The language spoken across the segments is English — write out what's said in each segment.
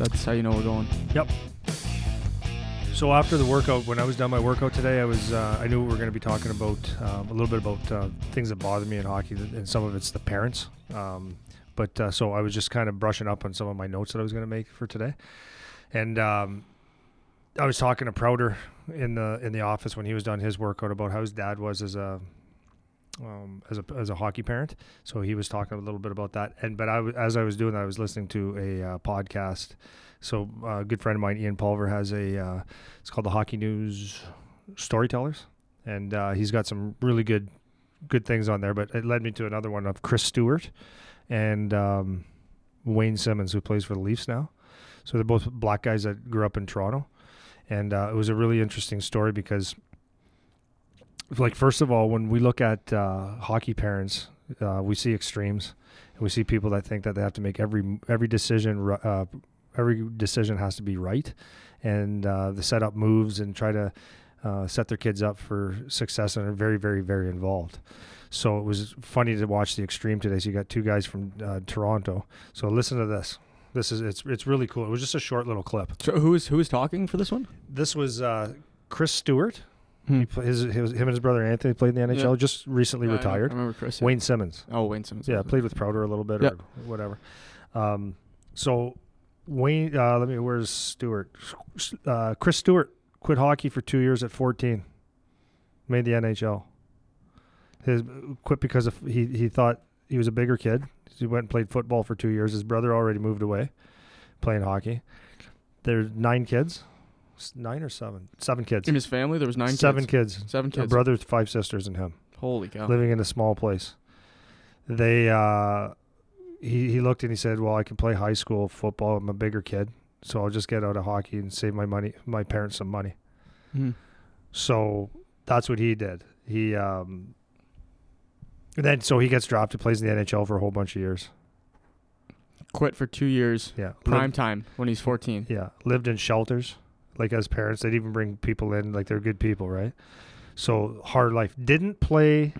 That's how you know we're going. Yep. So after the workout, when I was done my workout today, I knew we were going to be talking about a little bit about things that bother me in hockey, and some of it's the parents. So I was just kind of brushing up on some of my notes that I was going to make for today, and I was talking to Prouder in the office when he was done his workout about how his dad was as a hockey parent. So he was talking a little bit about that, as I was doing that, I was listening to a podcast. So a good friend of mine, Ian Pulver, has it's called the Hockey News Storytellers, and he's got some really good things on there. But it led me to another one of Chris Stewart and Wayne Simmons, who plays for the Leafs now. So they're both black guys that grew up in Toronto, and it was a really interesting story because, like, first of all, when we look at hockey parents, we see extremes, and we see people that think that they have to make every decision. Every decision has to be right, and the setup moves and try to set their kids up for success, and are very, very, very involved. So it was funny to watch the extreme today. So you got two guys from Toronto. So listen to this. It's really cool. It was just a short little clip. So who is talking for this one? This was Chris Stewart. Him and his brother Anthony played in the NHL. Just recently retired. I remember Chris. Wayne Simmons. Oh, Wayne Simmons. Yeah, played with Prouder a little bit or whatever. So Wayne, where's Stewart? Chris Stewart quit hockey for 2 years at 14. Made the NHL. Quit because he thought he was a bigger kid. He went and played football for 2 years. His brother already moved away playing hockey. There's 9 kids. 9 or 7? 7 kids. In his family, there was 9 kids? 7 kids. 7 kids. A brother, 5 sisters, and him. Holy cow. Living in a small place. They... He looked and he said, well, I can play high school football. I'm a bigger kid, so I'll just get out of hockey and save my parents some money. So that's what he did. He so he gets drafted, plays in the NHL for a whole bunch of years. Quit for 2 years. Yeah. Prime time when he's 14. Yeah. Lived in shelters. Like, as parents, they'd even bring people in. Like, they're good people, right? So hard life. Didn't play...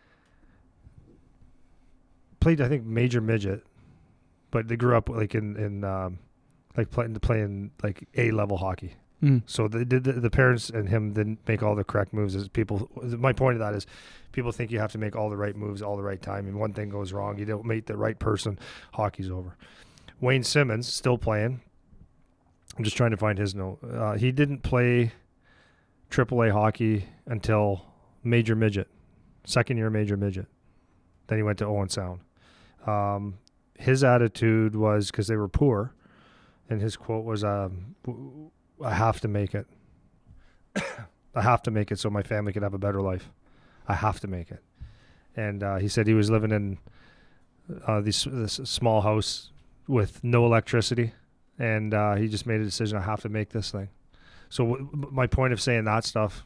Played, I think, major midget, but they grew up like in playing like A-level hockey. So the parents and him didn't make all the correct moves. As people, my point of that is, people think you have to make all the right moves all the right time, and one thing goes wrong, you don't meet the right person, hockey's over. Wayne Simmons still playing. I'm just trying to find his note. He didn't play AAA hockey until major midget, second year major midget. Then he went to Owen Sound. His attitude was, because they were poor, and his quote was, I have to make it. I have to make it so my family could have a better life. I have to make it. And he said he was living in this small house with no electricity, and he just made a decision, I have to make this thing. So my point of saying that stuff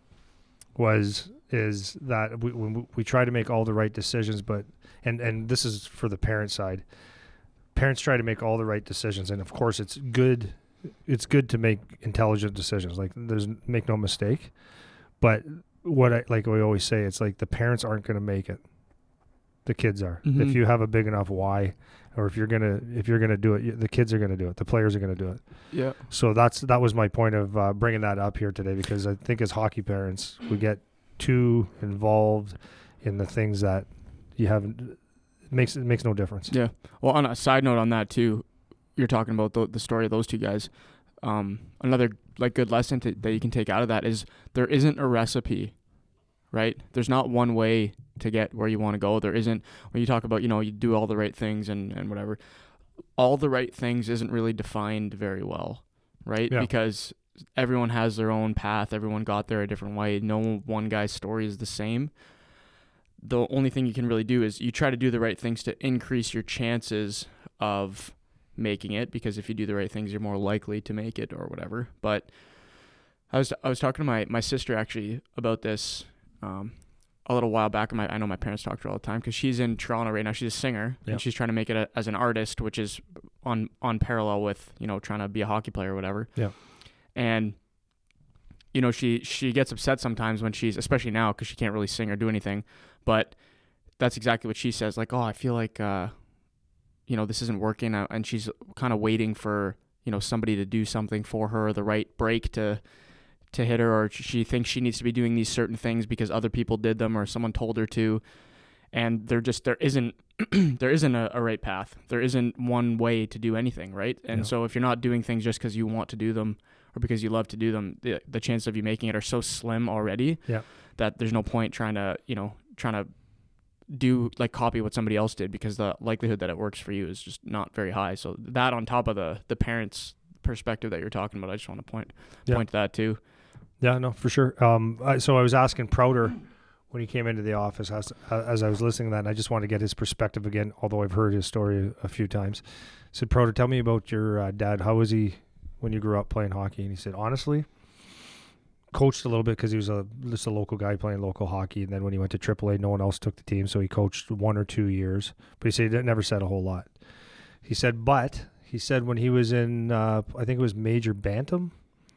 is that we try to make all the right decisions, but and this is for the parent side. Parents try to make all the right decisions, and of course it's good to make intelligent decisions. Like, make no mistake. But like we always say, it's like the parents aren't going to make it. The kids are. If you have a big enough why, or if you're gonna do it, the kids are gonna do it. The players are gonna do it. Yeah. So that was my point of bringing that up here today, because I think as hockey parents we get too involved in the things that you haven't. It makes no difference. Yeah. Well, on a side note on that too, you're talking about the story of those two guys. Another like good lesson that you can take out of that is there isn't a recipe, right? There's not one way to get where you want to go. There isn't, when you talk about, you do all the right things and whatever, all the right things isn't really defined very well, right? Yeah. Because everyone has their own path. Everyone got there a different way. No one guy's story is the same. The only thing you can really do is you try to do the right things to increase your chances of making it, because if you do the right things, you're more likely to make it or whatever. But I was talking to my sister actually about this a little while back. I know my parents talk to her all the time because she's in Toronto right now. She's a singer, and she's trying to make it as an artist, which is on parallel with, trying to be a hockey player or whatever. Yeah. And, she gets upset sometimes when she's, especially now because she can't really sing or do anything, but that's exactly what she says. Like, oh, I feel like, this isn't working. And she's kind of waiting for, somebody to do something for her, the right break to hit her, or she thinks she needs to be doing these certain things because other people did them or someone told her to. And there isn't there isn't a right path. There isn't one way to do anything, right? And so if you're not doing things just because you want to do them or because you love to do them, the chances of you making it are so slim already that there's no point trying to do like copy what somebody else did, because the likelihood that it works for you is just not very high. So that on top of the parents' perspective that you're talking about, I just want to point to that too. Yeah, no, for sure. So I was asking Prouder when he came into the office as I was listening to that, and I just want to get his perspective again, although I've heard his story a few times. I said, Prouder, tell me about your dad. How was he when you grew up playing hockey? And he said, honestly, coached a little bit because he was just a local guy playing local hockey. And then when he went to AAA, no one else took the team, so he coached 1 or 2 years. But he said he never said a whole lot. He said when he was in, I think it was Major Bantam.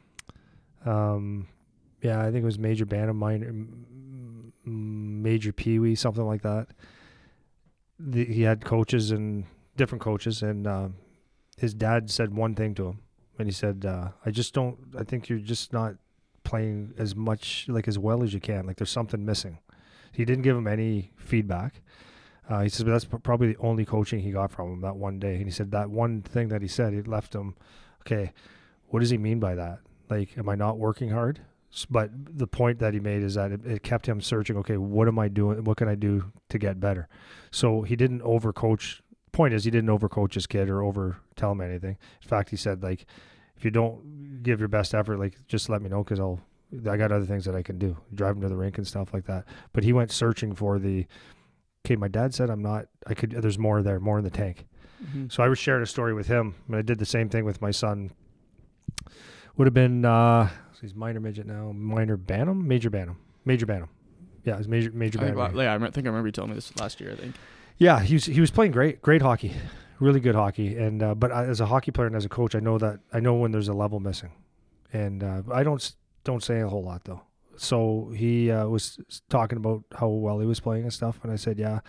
I think it was Major Bantam, Major Pee Wee, something like that. He had coaches and different coaches, and his dad said one thing to him, and he said, I think you're just not playing as much, like as well as you can. Like there's something missing. He didn't give him any feedback. He said, but that's probably the only coaching he got from him that one day. And he said that one thing that he said, it left him, okay, what does he mean by that? Like, am I not working hard? But the point that he made is that it kept him searching, okay, what am I doing? What can I do to get better? So he didn't overcoach. Point is, he didn't overcoach his kid or over tell him anything. In fact, he said, like, if you don't give your best effort, like, just let me know, because I got other things that I can do. Drive him to the rink and stuff like that. But he went searching for okay, my dad said there's more there, more in the tank. Mm-hmm. So I shared a story with him, and I did the same thing with my son. Would have been, he's minor midget now, major Bantam. Yeah, he's major Bantam. I think I remember you telling me this last year, I think. Yeah, he was playing great hockey, really good hockey. And but as a hockey player and as a coach, I know when there's a level missing, and I don't say a whole lot though. So he was talking about how well he was playing and stuff, and I said yeah,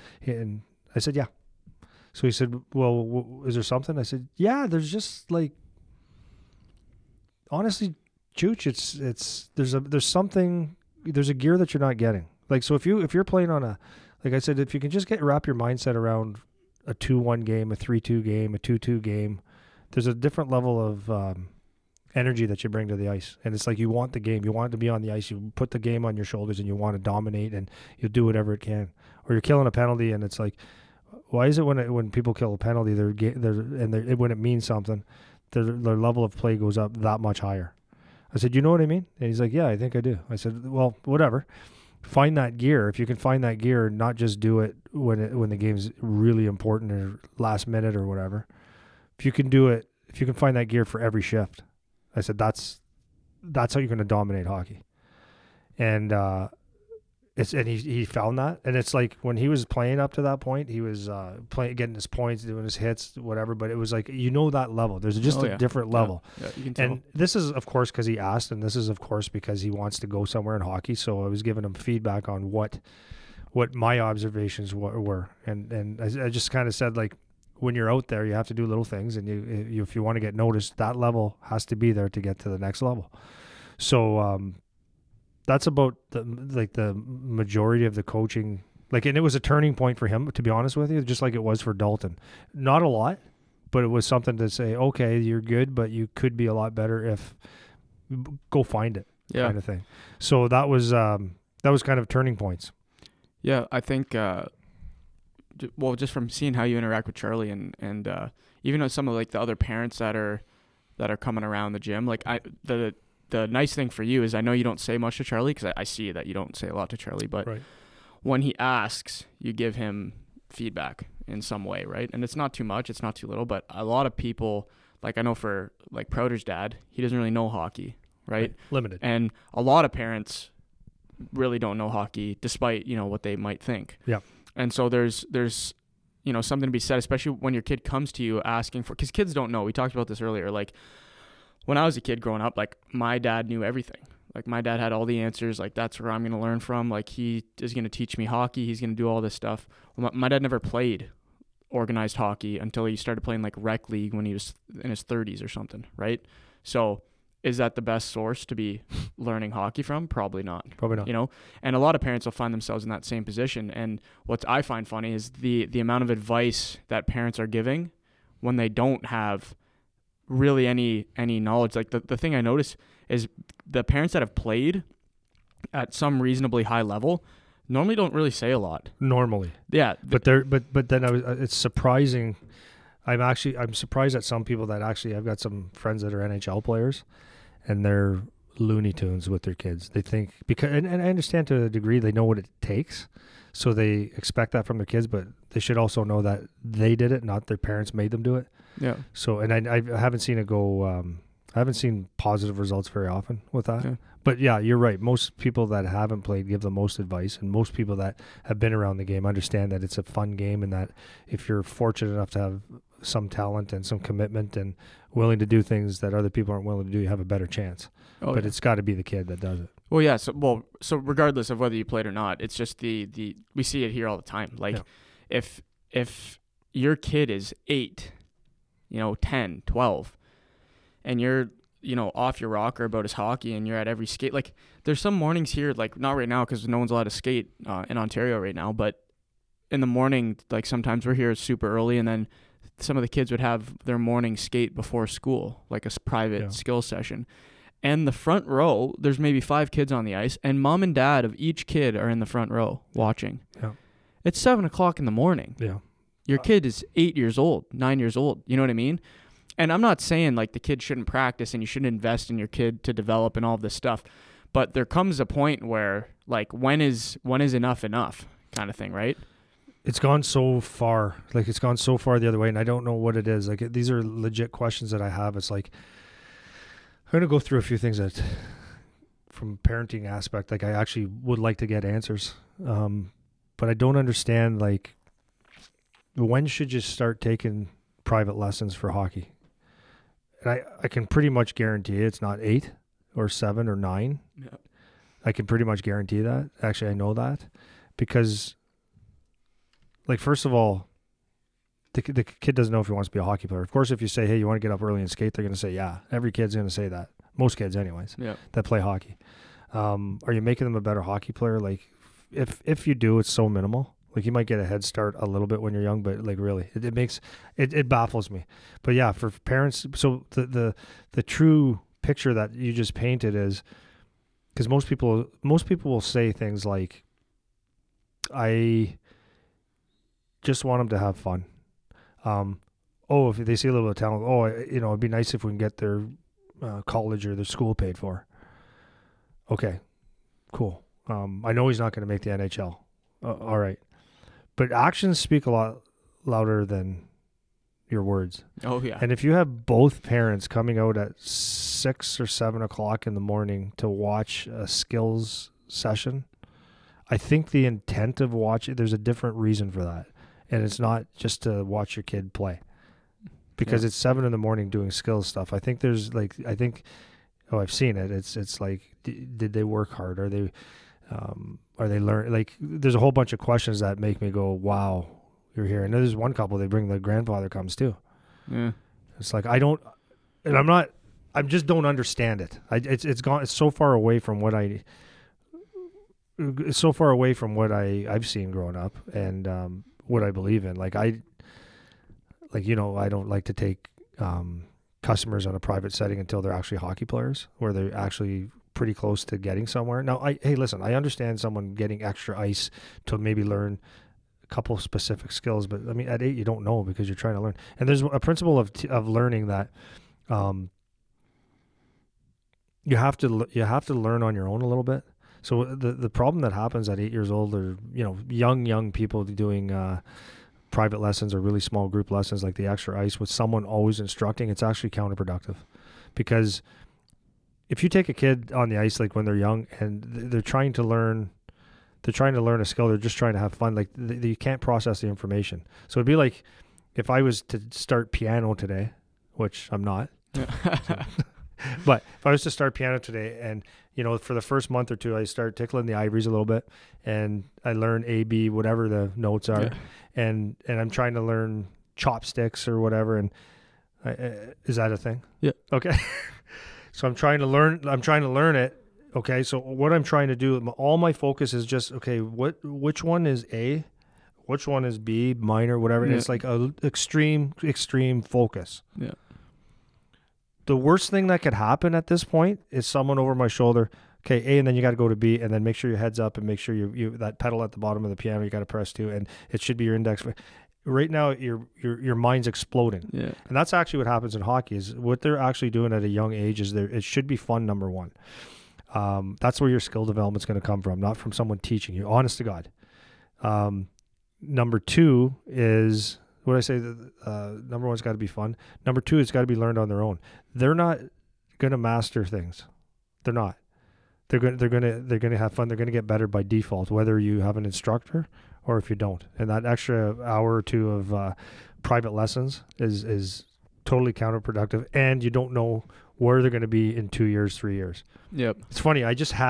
So he said, well, is there something? I said, yeah, there's just like, honestly, Chooch, there's a gear that you're not getting. Like, so if you're playing on like I said, if you can just wrap your mindset around a 2-1 game, a 3-2 game, a 2-2 game, there's a different level of energy that you bring to the ice. And it's like, you want the game, you want it to be on the ice, you put the game on your shoulders and you want to dominate, and you'll do whatever it can. Or you're killing a penalty, and it's like, why is it when people kill a penalty, when it means something, their level of play goes up that much higher? I said, you know what I mean? And he's like, yeah, I think I do. I said, well, whatever. Find that gear. If you can find that gear, not just do it when the game's really important or last minute or whatever. If you can do it, if you can find that gear for every shift, I said, that's how you're going to dominate hockey. And he found that, and it's like when he was playing up to that point, he was getting his points, doing his hits, whatever. But it was like, that level. There's just a different level. Yeah, you can tell. And this is, of course, because he asked, and this is, of course, because he wants to go somewhere in hockey. So I was giving him feedback on what my observations were, and I just kind of said, like, when you're out there, you have to do little things, and if you want to get noticed, that level has to be there to get to the next level. So. That's about the majority of the coaching. Like, and it was a turning point for him, to be honest with you, just like it was for Dalton. Not a lot, but it was something to say, okay, you're good, but you could be a lot better if go find it, kind of thing. So that was kind of turning points. Yeah, I think, just from seeing how you interact with Charlie and even with some of like the other parents that are coming around the gym, like the nice thing for you is I know you don't say much to Charlie, because I see that you don't say a lot to Charlie, but when he asks, you give him feedback in some way, right? And it's not too much, it's not too little, but a lot of people, like I know for like Prouder's dad, he doesn't really know hockey, right? Limited. And a lot of parents really don't know hockey, despite, what they might think. Yeah. And so there's something to be said, especially when your kid comes to you asking for, because kids don't know. We talked about this earlier, like, when I was a kid growing up, like, my dad knew everything. Like, my dad had all the answers. Like, that's where I'm going to learn from. Like, he is going to teach me hockey. He's going to do all this stuff. Well, my dad never played organized hockey until he started playing like rec league when he was in his 30s or something, right? So is that the best source to be learning hockey from? Probably not. Probably not. You know, and a lot of parents will find themselves in that same position. And what I find funny is the amount of advice that parents are giving when they don't have really any knowledge. Like the thing I notice is the parents that have played at some reasonably high level normally don't really say a lot. Normally. Yeah. But then it's surprising. I'm surprised at some people that actually, I've got some friends that are NHL players, and they're Looney Tunes with their kids. They think, and I understand to a degree they know what it takes, so they expect that from their kids, but they should also know that they did it, not their parents made them do it. Yeah. So, and I haven't seen it go, I haven't seen positive results very often with that. Yeah. But yeah, you're right. Most people that haven't played give the most advice, and most people that have been around the game understand that it's a fun game, and that if you're fortunate enough to have some talent and some commitment and willing to do things that other people aren't willing to do, you have a better chance. But it's got to be the kid that does it. Well, yeah. So regardless of whether you played or not, it's just the we see it here all the time. Like if your kid is 8, 10, 12, and you're off your rocker about his hockey and you're at every skate, like there's some mornings here, like not right now because no one's allowed to skate in Ontario right now, but in the morning, like sometimes we're here super early, and then some of the kids would have their morning skate before school, like a private skill session. And the front row, there's maybe 5 kids on the ice, and mom and dad of each kid are in the front row watching. Yeah. It's 7:00 in the morning. Yeah. Your kid is 8 years old, 9 years old. You know what I mean? And I'm not saying like the kid shouldn't practice and you shouldn't invest in your kid to develop and all this stuff, but there comes a point where like when is enough kind of thing, right? It's gone so far. Like it's gone so far the other way, and I don't know what it is. Like these are legit questions that I have. It's like I'm going to go through a few things that from parenting aspect, like I actually would like to get answers. But I don't understand, like, when should you start taking private lessons for hockey? And I can pretty much guarantee it's not 8 or 7 or 9. Yeah. I can pretty much guarantee that. Actually, I know that because, like, first of all, the kid doesn't know if he wants to be a hockey player. Of course, if you say, hey, you want to get up early and skate, they're going to say, yeah. Every kid's going to say that. Most kids anyways, that play hockey. Are you making them a better hockey player? Like, if you do, it's so minimal. Like, you might get a head start a little bit when you're young, but, like, really, it makes it baffles me. But, yeah, for parents, so the true picture that you just painted is, because most people will say things like, I just want them to have fun. If they see a little bit of talent, it'd be nice if we can get their college or their school paid for. Okay, cool. I know he's not going to make the NHL. All right. But actions speak a lot louder than your words. Oh, yeah. And if you have both parents coming out at 6 or 7 o'clock in the morning to watch a skills session, I think the intent of watching, there's a different reason for that. And it's not just to watch your kid play. Because it's 7 in the morning doing skills stuff. I think there's I've seen it. It's like, did they work hard? Are they learn? Like, there's a whole bunch of questions that make me go, wow, you're here. And there's one couple, they bring the grandfather comes too. Yeah. It's like, I just don't understand it. It's so far away from what I've seen growing up and what I believe in. I don't like to take customers on a private setting until they're actually hockey players, where they're actually pretty close to getting somewhere. Now, listen, I understand someone getting extra ice to maybe learn a couple specific skills, but I mean, at 8, you don't know because you're trying to learn. And there's a principle of learning that you have to learn on your own a little bit. So the problem that happens at 8 years old, or young people doing private lessons or really small group lessons like the extra ice with someone always instructing, it's actually counterproductive. Because if you take a kid on the ice like when they're young and they're trying to learn a skill, they're just trying to have fun, like you can't process the information. So it'd be like if I was to start piano today, which I'm not. But if I was to start piano today, and for the first month or two, I start tickling the ivories a little bit, and I learn A, B, whatever the notes are, and I'm trying to learn chopsticks or whatever. And is that a thing? Yeah. Okay. So I'm trying to learn it. Okay. So what I'm trying to do, all my focus is just, okay, which one is A, which one is B, minor, whatever. And it's like a extreme focus. Yeah. The worst thing that could happen at this point is someone over my shoulder, okay, A, and then you got to go to B, and then make sure your head's up and make sure you that pedal at the bottom of the piano you got to press to, and it should be your index. Right now, your mind's exploding. Yeah. And that's actually what happens in hockey. Is what they're actually doing at a young age is it should be fun, number one. That's where your skill development's going to come from, not from someone teaching you. Honest to God. Number two is what I say. Number one's got to be fun. Number two, it's got to be learned on their own. They're not going to master things. They're not. They're going to have fun. They're going to get better by default, whether you have an instructor or if you don't. And that extra hour or two of private lessons is totally counterproductive. And you don't know where they're going to be in 2 years, 3 years. Yep. It's funny.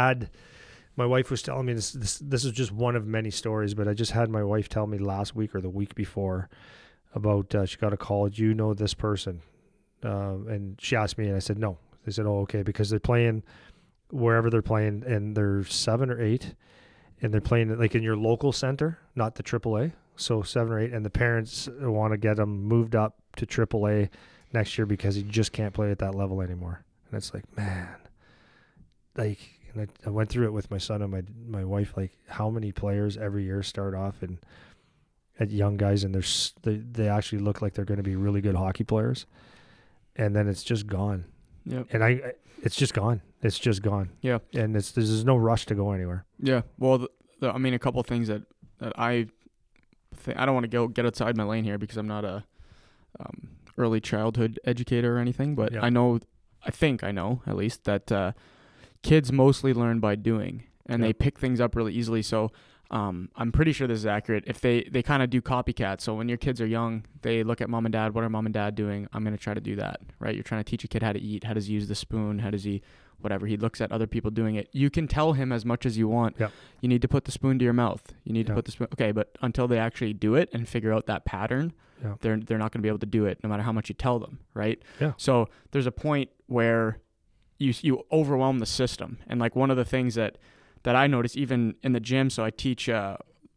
My wife was telling me this is just one of many stories, but I just had my wife tell me last week or the week before about she got a call. Do you know this person? And she asked me, and I said no. They said, oh, okay, because they're playing wherever they're playing, and they're 7 or 8, and they're playing like in your local center, not the AAA. So 7 or 8, and the parents want to get them moved up to AAA next year because he just can't play at that level anymore. And it's like, man, like, and I went through it with my son and my wife, like how many players every year start off at young guys, and they actually look like they're going to be really good hockey players, and then it's just gone. Yeah. And it's just gone. It's just gone. Yeah. And there's no rush to go anywhere. Yeah. Well, I mean, a couple of things that I think, I don't want to get outside my lane here because I'm not a early childhood educator or anything, but I think I know at least that kids mostly learn by doing, and they pick things up really easily. So I'm pretty sure this is accurate. If they kind of do copycat. So when your kids are young, they look at mom and dad. What are mom and dad doing? I'm going to try to do that, right? You're trying to teach a kid how to eat. How does he use the spoon? How does he, whatever. He looks at other people doing it. You can tell him as much as you want. Yep. You need to put the spoon to your mouth. You need to put the spoon. Okay, but until they actually do it and figure out that pattern, they're not going to be able to do it no matter how much you tell them, right? Yeah. So there's a point where you overwhelm the system. And like one of the things that I notice even in the gym, so I teach I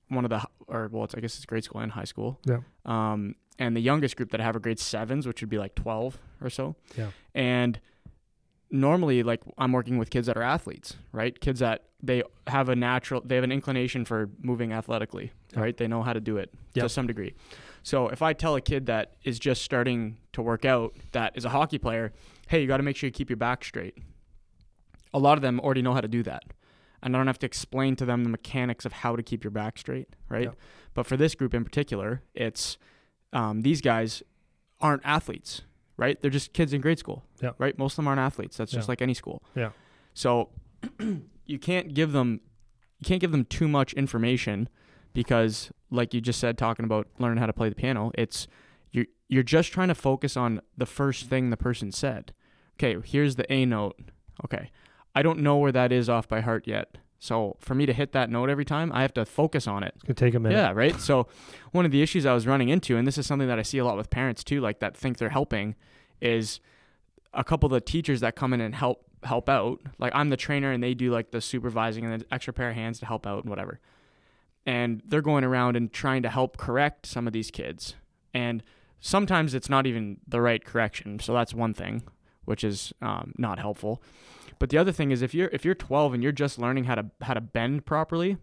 guess it's grade school and high school. Yeah. And the youngest group that I have are grade 7s, which would be like 12 or so. Yeah. And normally, like, I'm working with kids that are athletes, right? Kids that they have an inclination for moving athletically, right? They know how to do it to some degree. So if I tell a kid that is just starting to work out, that is a hockey player, hey, you got to make sure you keep your back straight. A lot of them already know how to do that. And I don't have to explain to them the mechanics of how to keep your back straight, right? Yeah. But for this group in particular, it's these guys aren't athletes, right? They're just kids in grade school, right? Most of them aren't athletes. That's just like any school. Yeah. So you can't give them too much information because, like you just said, talking about learning how to play the piano, you're just trying to focus on the first thing the person said. Okay, here's the A note. Okay, I don't know where that is off by heart yet. So for me to hit that note every time, I have to focus on it. It's going to take a minute. Yeah, right? So one of the issues I was running into, and this is something that I see a lot with parents too, like that think they're helping, is a couple of the teachers that come in and help out. Like I'm the trainer and they do like the supervising and an extra pair of hands to help out and whatever. And they're going around and trying to help correct some of these kids. And sometimes it's not even the right correction. So that's one thing, which is not helpful. But the other thing is if you're 12 and you're just learning how to bend properly,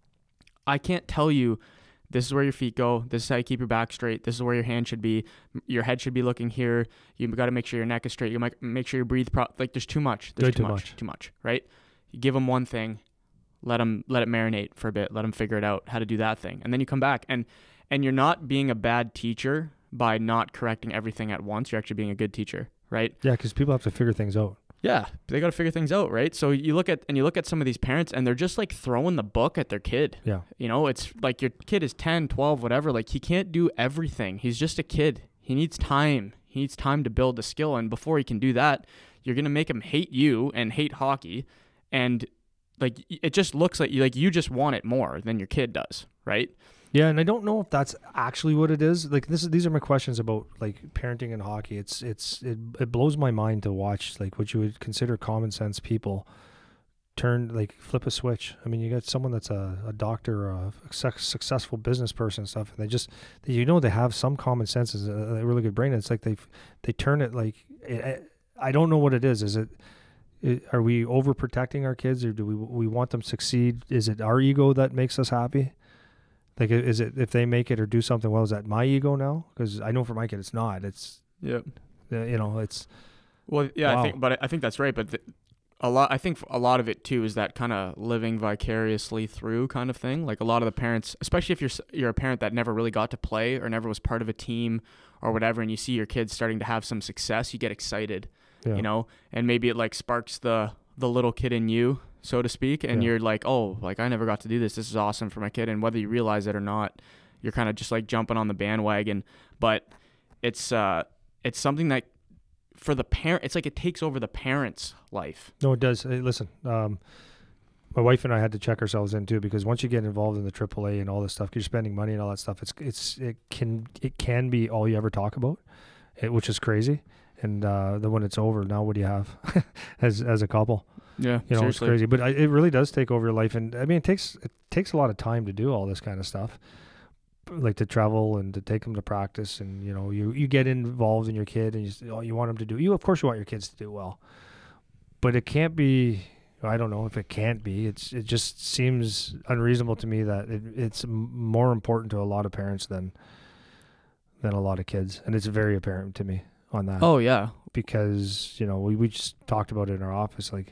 I can't tell you this is where your feet go, this is how you keep your back straight, this is where your hand should be, your head should be looking here, you've got to make sure your neck is straight, you might make sure you breathe like there's too much. There's too much, right? You give them one thing, let it marinate for a bit, let them figure it out how to do that thing. And then you come back and you're not being a bad teacher by not correcting everything at once. You're actually being a good teacher, right? Yeah, because people have to figure things out. Yeah, they got to figure things out, right? So you look at some of these parents and they're just like throwing the book at their kid. Yeah. You know, it's like your kid is 10, 12, whatever. Like he can't do everything. He's just a kid. He needs time. He needs time to build the skill. And before he can do that, you're going to make them hate you and hate hockey. And like, it just looks like you just want it more than your kid does, right? Yeah, and I don't know if that's actually what it is. Like these are my questions about like parenting in hockey. It blows my mind to watch like what you would consider common sense people flip a switch. I mean, you got someone that's a doctor or a successful business person and stuff, and they have some common sense, is a really good brain. It's like they turn it like I don't know what it is. Are we overprotecting our kids, or do we want them to succeed? Is it our ego that makes us happy? Like, is it if they make it or do something well, is that my ego now? Because I know for my kid, it's not. It's it's. Well, yeah, wow. I think that's right. But I think a lot of it too is that kind of living vicariously through kind of thing. Like a lot of the parents, especially if you're a parent that never really got to play or never was part of a team or whatever, and you see your kids starting to have some success, you get excited, and maybe it like sparks the little kid in you, so to speak, and you're like, oh, like I never got to do this. This is awesome for my kid. And whether you realize it or not, you're kind of just like jumping on the bandwagon. But it's something that for the parent, it's like it takes over the parent's life. No, it does. Hey, listen, my wife and I had to check ourselves in too, because once you get involved in the AAA and all this stuff, you're spending money and all that stuff. It can be all you ever talk about, which is crazy. And then when it's over, now what do you have as a couple? Yeah, seriously. It's crazy. But it really does take over your life, and I mean, it takes a lot of time to do all this kind of stuff, like to travel and to take them to practice, and you get involved in your kid, and you want them to do. Of course, you want your kids to do well, but it can't be. I don't know if it can't be. It just seems unreasonable to me that it's more important to a lot of parents than a lot of kids, and it's very apparent to me on that. Oh yeah, because we just talked about it in our office. Like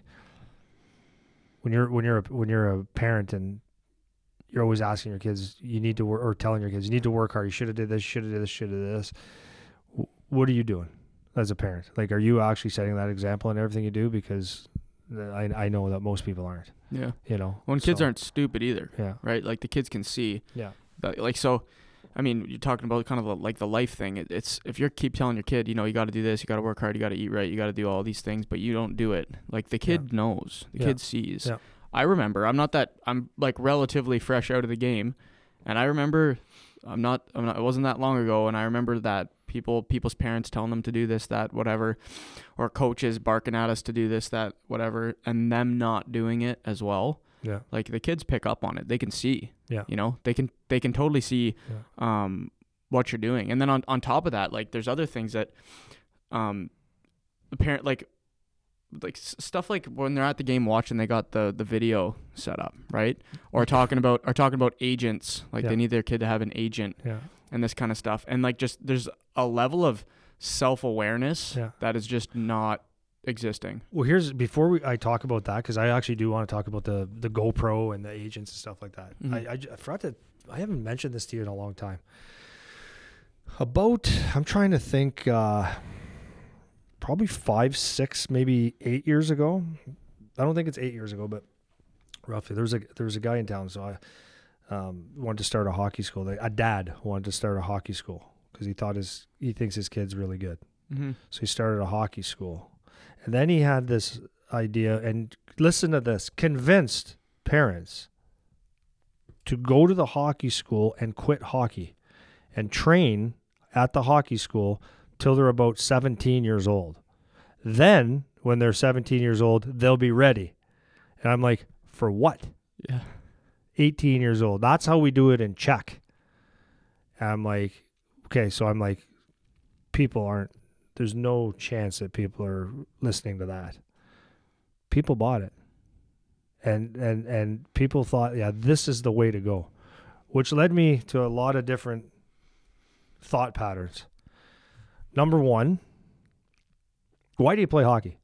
when you're a parent and you're always asking your kids, you need to work, or telling your kids, you need to work hard. You should have did this. Should have did this. Should have did this. What are you doing as a parent? Like, are you actually setting that example in everything you do? Because I know that most people aren't. Yeah. Kids aren't stupid either. Yeah. Right. Like the kids can see. Yeah. Like so. I mean, you're talking about kind of like the life thing. It's if you keep telling your kid, you got to do this, you got to work hard, you got to eat right, you got to do all these things, but you don't do it. Like the kid knows, the kid sees. Yeah. I remember. I'm like relatively fresh out of the game, and I remember it wasn't that long ago, and I remember that people's parents telling them to do this, that, whatever, or coaches barking at us to do this, that, whatever, and them not doing it as well. Yeah. Like the kids pick up on it. They can see. Yeah. They can totally see what you're doing. And then on top of that, like there's other things that the parent like stuff like when they're at the game watching, they got the video set up, right? Or talking about agents, like they need their kid to have an agent and this kind of stuff. And like just there's a level of self-awareness that is just not existing. Well, before I talk about that, because I actually do want to talk about the GoPro and the agents and stuff like that. Mm-hmm. I forgot I haven't mentioned this to you in a long time. I'm trying to think, probably 5, 6, maybe 8 years ago. I don't think it's 8 years ago, but roughly. There was a guy in town, so I wanted to start a hockey school. A dad wanted to start a hockey school because he thinks his kid's really good. Mm-hmm. So he started a hockey school. And then he had this idea, and listen to this, convinced parents to go to the hockey school and quit hockey and train at the hockey school till they're about 17 years old. Then, when they're 17 years old, they'll be ready. And I'm like, for what? Yeah. 18 years old. That's how we do it in Czech. And I'm like, okay, so I'm like, there's no chance that people are listening to that. People bought it. And people thought, this is the way to go, which led me to a lot of different thought patterns. Number one, why do you play hockey?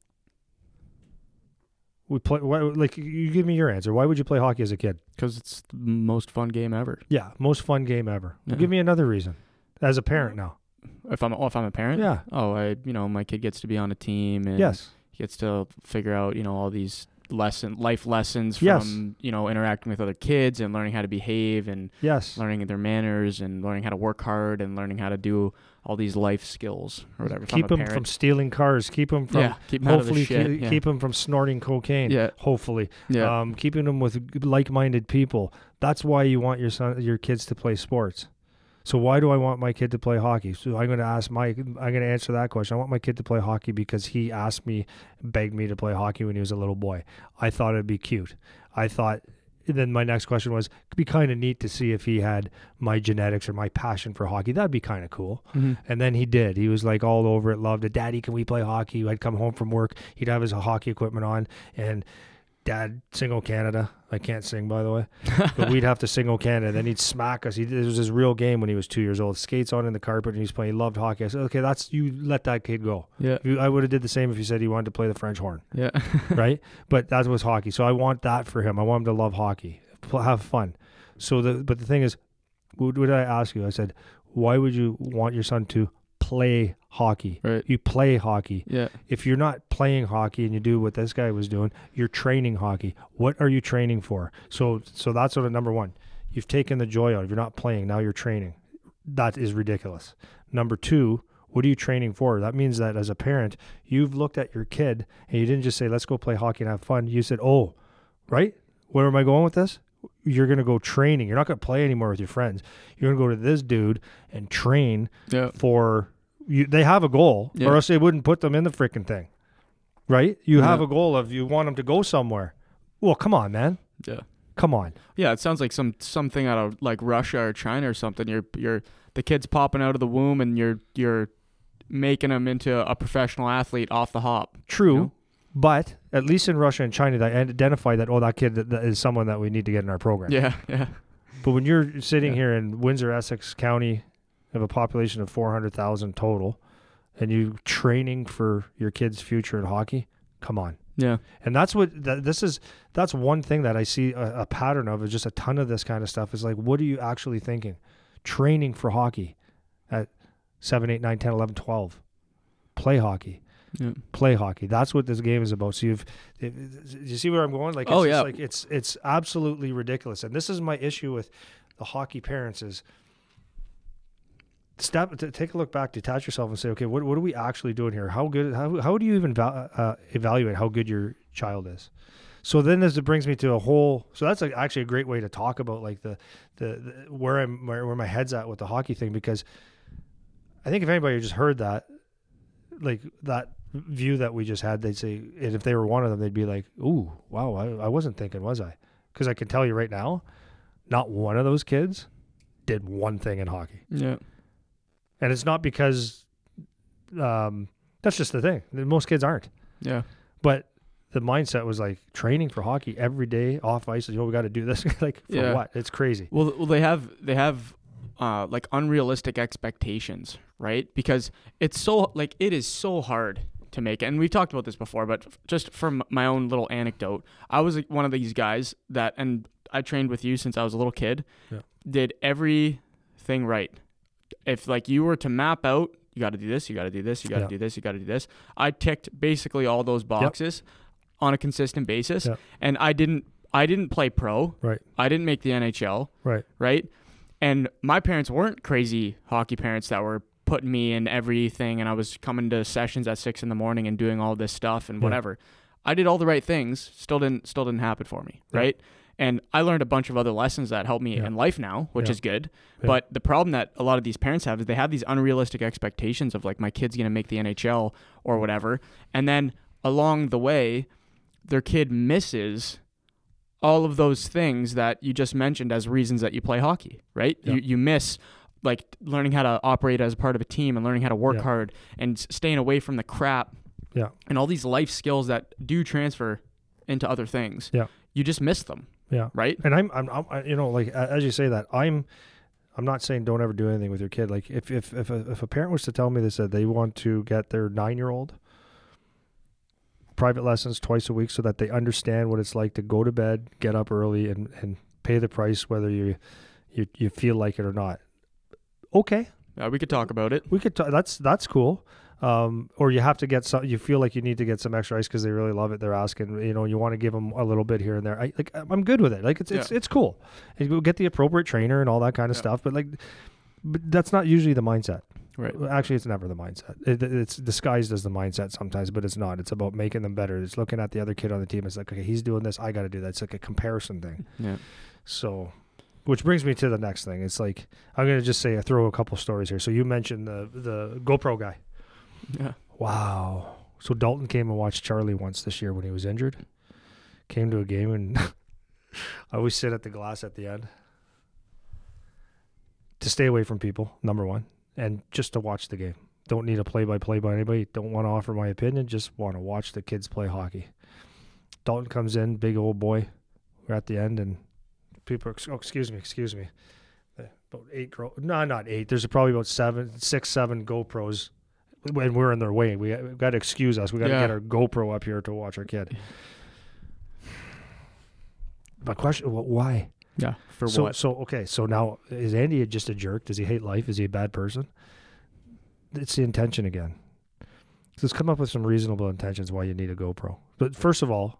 You give me your answer. Why would you play hockey as a kid? Because it's the most fun game ever. Yeah, most fun game ever. Yeah. Give me another reason. As a parent now. If I'm a parent? Yeah. Oh, my kid gets to be on a team and he gets to figure out, all these life lessons Yes. from, interacting with other kids and learning how to behave and Yes. learning their manners and learning how to work hard and learning how to do all these life skills or whatever. Keep them from stealing cars. Keep them from keep them out of the hopefully shit. keep them from snorting cocaine. Yeah. Hopefully. Yeah. Keeping them with like-minded people. That's why you want your kids to play sports. So why do I want my kid to play hockey? So I'm going to answer that question. I want my kid to play hockey because he begged me to play hockey when he was a little boy. I thought it'd be cute. Then my next question was, it'd be kind of neat to see if he had my genetics or my passion for hockey. That'd be kind of cool. Mm-hmm. And then he did. He was like all over it, loved it. Daddy, can we play hockey? I'd come home from work. He'd have his hockey equipment on, and Dad, single Canada. I can't sing, by the way, but we'd have to single Canada. Then he'd smack us. It was his real game when he was 2 years old. Skates on in the carpet, and he's playing. He loved hockey. I said, okay, you let that kid go. Yeah. I would have did the same if he said he wanted to play the French horn. Yeah. Right? But that was hockey. So I want that for him. I want him to love hockey, have fun. But the thing is, what did I ask you? I said, why would you want your son to play hockey? Right. You play hockey. Yeah. If you're not playing hockey and you do what this guy was doing, you're training hockey. What are you training for? So that's sort of number one. You've taken the joy out. If you're not playing, now you're training. That is ridiculous. Number two, what are you training for? That means that as a parent, you've looked at your kid and you didn't just say, let's go play hockey and have fun. You said, oh, right? Where am I going with this? You're going to go training. You're not going to play anymore with your friends. You're going to go to this dude and train for you. They have a goal, or else they wouldn't put them in the freaking thing, right? You have a goal of you want them to go somewhere. Well, come on, man. Yeah. Come on. Yeah, it sounds like something out of like Russia or China or something. You're the kid's popping out of the womb and you're making them into a professional athlete off the hop. True. You know? But at least in Russia and China, they identify that, that kid that is someone that we need to get in our program. Yeah, yeah. But when you're sitting here in Windsor, Essex County, have a population of 400,000 total, and you training for your kid's future in hockey, come on. Yeah. And that's that's one thing that I see a pattern of, is just a ton of this kind of stuff is like, what are you actually thinking? Training for hockey at 7, 8, 9, 10, 11, 12. Play hockey. Yeah. Play hockey. That's what this game is about. So you see where I'm going? Like, it's absolutely ridiculous. And this is my issue with the hockey parents is take a look back, detach yourself and say, okay, what are we actually doing here? How good, how do you even evaluate how good your child is? So then this brings me to so that's actually a great way to talk about like the where my head's at with the hockey thing, because I think if anybody just heard that, like that view that we just had, they'd say, and if they were one of them, they'd be like, ooh, wow, I wasn't thinking, was I? Because I can tell you right now, not one of those kids did one thing in hockey. Yeah. And it's not because that's just the thing. Most kids aren't. Yeah. But the mindset was like training for hockey every day off ice. We got to do this. Like for what? It's crazy. Well, they have like unrealistic expectations, right? Because it is so hard to make it. And we've talked about this before, but just from my own little anecdote, I was one of these guys and I trained with you since I was a little kid, did everything right. If like you were to map out, you got to do this, you got to do this, you got to do this, you got to do this. I ticked basically all those boxes on a consistent basis, and I didn't play pro. Right. I didn't make the NHL. Right. Right. And my parents weren't crazy hockey parents that were putting me in everything, and I was coming to sessions at 6 a.m. and doing all this stuff and whatever. I did all the right things. Still didn't happen for me. Right. And I learned a bunch of other lessons that help me in life now, which is good. Yeah. But the problem that a lot of these parents have is they have these unrealistic expectations of like, my kid's going to make the NHL or whatever. And then along the way, their kid misses all of those things that you just mentioned as reasons that you play hockey, right? Yeah. You miss like learning how to operate as a part of a team and learning how to work hard and staying away from the crap and all these life skills that do transfer into other things. Yeah. You just miss them. Yeah. Right. And I'm like, as you say that, I'm not saying don't ever do anything with your kid. Like if a parent was to tell me this, that they want to get their 9-year-old private lessons twice a week so that they understand what it's like to go to bed, get up early and pay the price, whether you feel like it or not. Okay. We could talk about it. We could that's cool. or you have to get some. You feel like you need to get some extra ice because they really love it. They're asking, you want to give them a little bit here and there. I'm good with it. Like it's cool. And you get the appropriate trainer and all that kind of stuff. But that's not usually the mindset. Right. Actually, it's never the mindset. It's disguised as the mindset sometimes, but it's not. It's about making them better. It's looking at the other kid on the team. It's like, okay, he's doing this. I got to do that. It's like a comparison thing. Yeah. So, which brings me to the next thing. It's like, I'm going to just say, I throw a couple stories here. So you mentioned the GoPro guy. Yeah. Wow. So Dalton came and watched Charlie once this year when he was injured. Came to a game, and I always sit at the glass at the end to stay away from people, number one. And just to watch the game. Don't need a play-by-play by anybody. Don't want to offer my opinion. Just want to watch the kids play hockey. Dalton comes in, big old boy. We're at the end, and people are, excuse me. About 8, not 8. There's probably about 6, 7 GoPros when we're in their way. We've got to excuse us. We got to get our GoPro up here to watch our kid. My question, why? Yeah. For what? So now, is Andy just a jerk? Does he hate life? Is he a bad person? It's the intention again. Let's come up with some reasonable intentions why you need a GoPro. But first of all,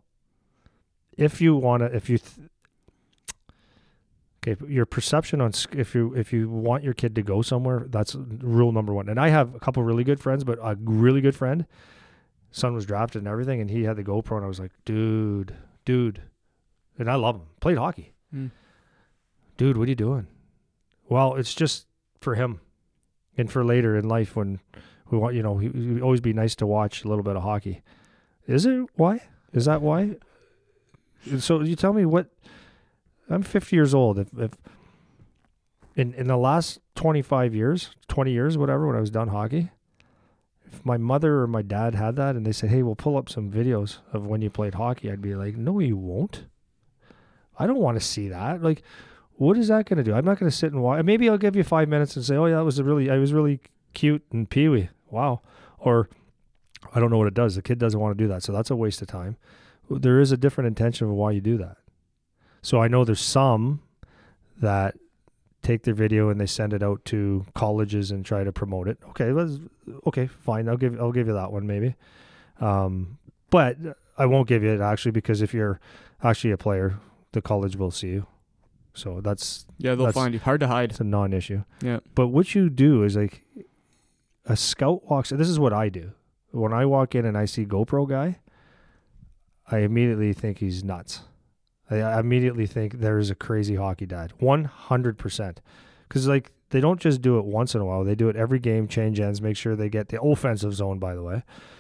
your perception on if you want your kid to go somewhere, that's rule number one. And I have a couple really good friends, but a really good friend, son was drafted and everything, and he had the GoPro, and I was like, dude, and I love him. Played hockey. Dude, what are you doing? Well, it's just for him and for later in life when we want, he'd always be nice to watch a little bit of hockey. Is it why? Is that why? So you tell me what, I'm 50 years old. If in the last 20 years, whatever, when I was done hockey, if my mother or my dad had that and they said, hey, we'll pull up some videos of when you played hockey, I'd be like, no, you won't. I don't want to see that. Like, what is that going to do? I'm not going to sit and watch. Maybe I'll give you 5 minutes and say, oh, yeah, I was really cute and peewee. Wow. Or I don't know what it does. The kid doesn't want to do that. So that's a waste of time. There is a different intention of why you do that. So I know there's some that take their video and they send it out to colleges and try to promote it. Okay, fine. I'll give you that one maybe. But I won't give you it actually, because if you're actually a player, the college will see you. So they'll find you. Hard to hide. It's a non-issue. Yeah. But what you do is like a scout walks. This is what I do. When I walk in and I see GoPro guy, I immediately think he's nuts. I immediately think there's a crazy hockey dad. 100%. Because like they don't just do it once in a while. They do it every game, change ends, make sure they get the offensive zone, by the way.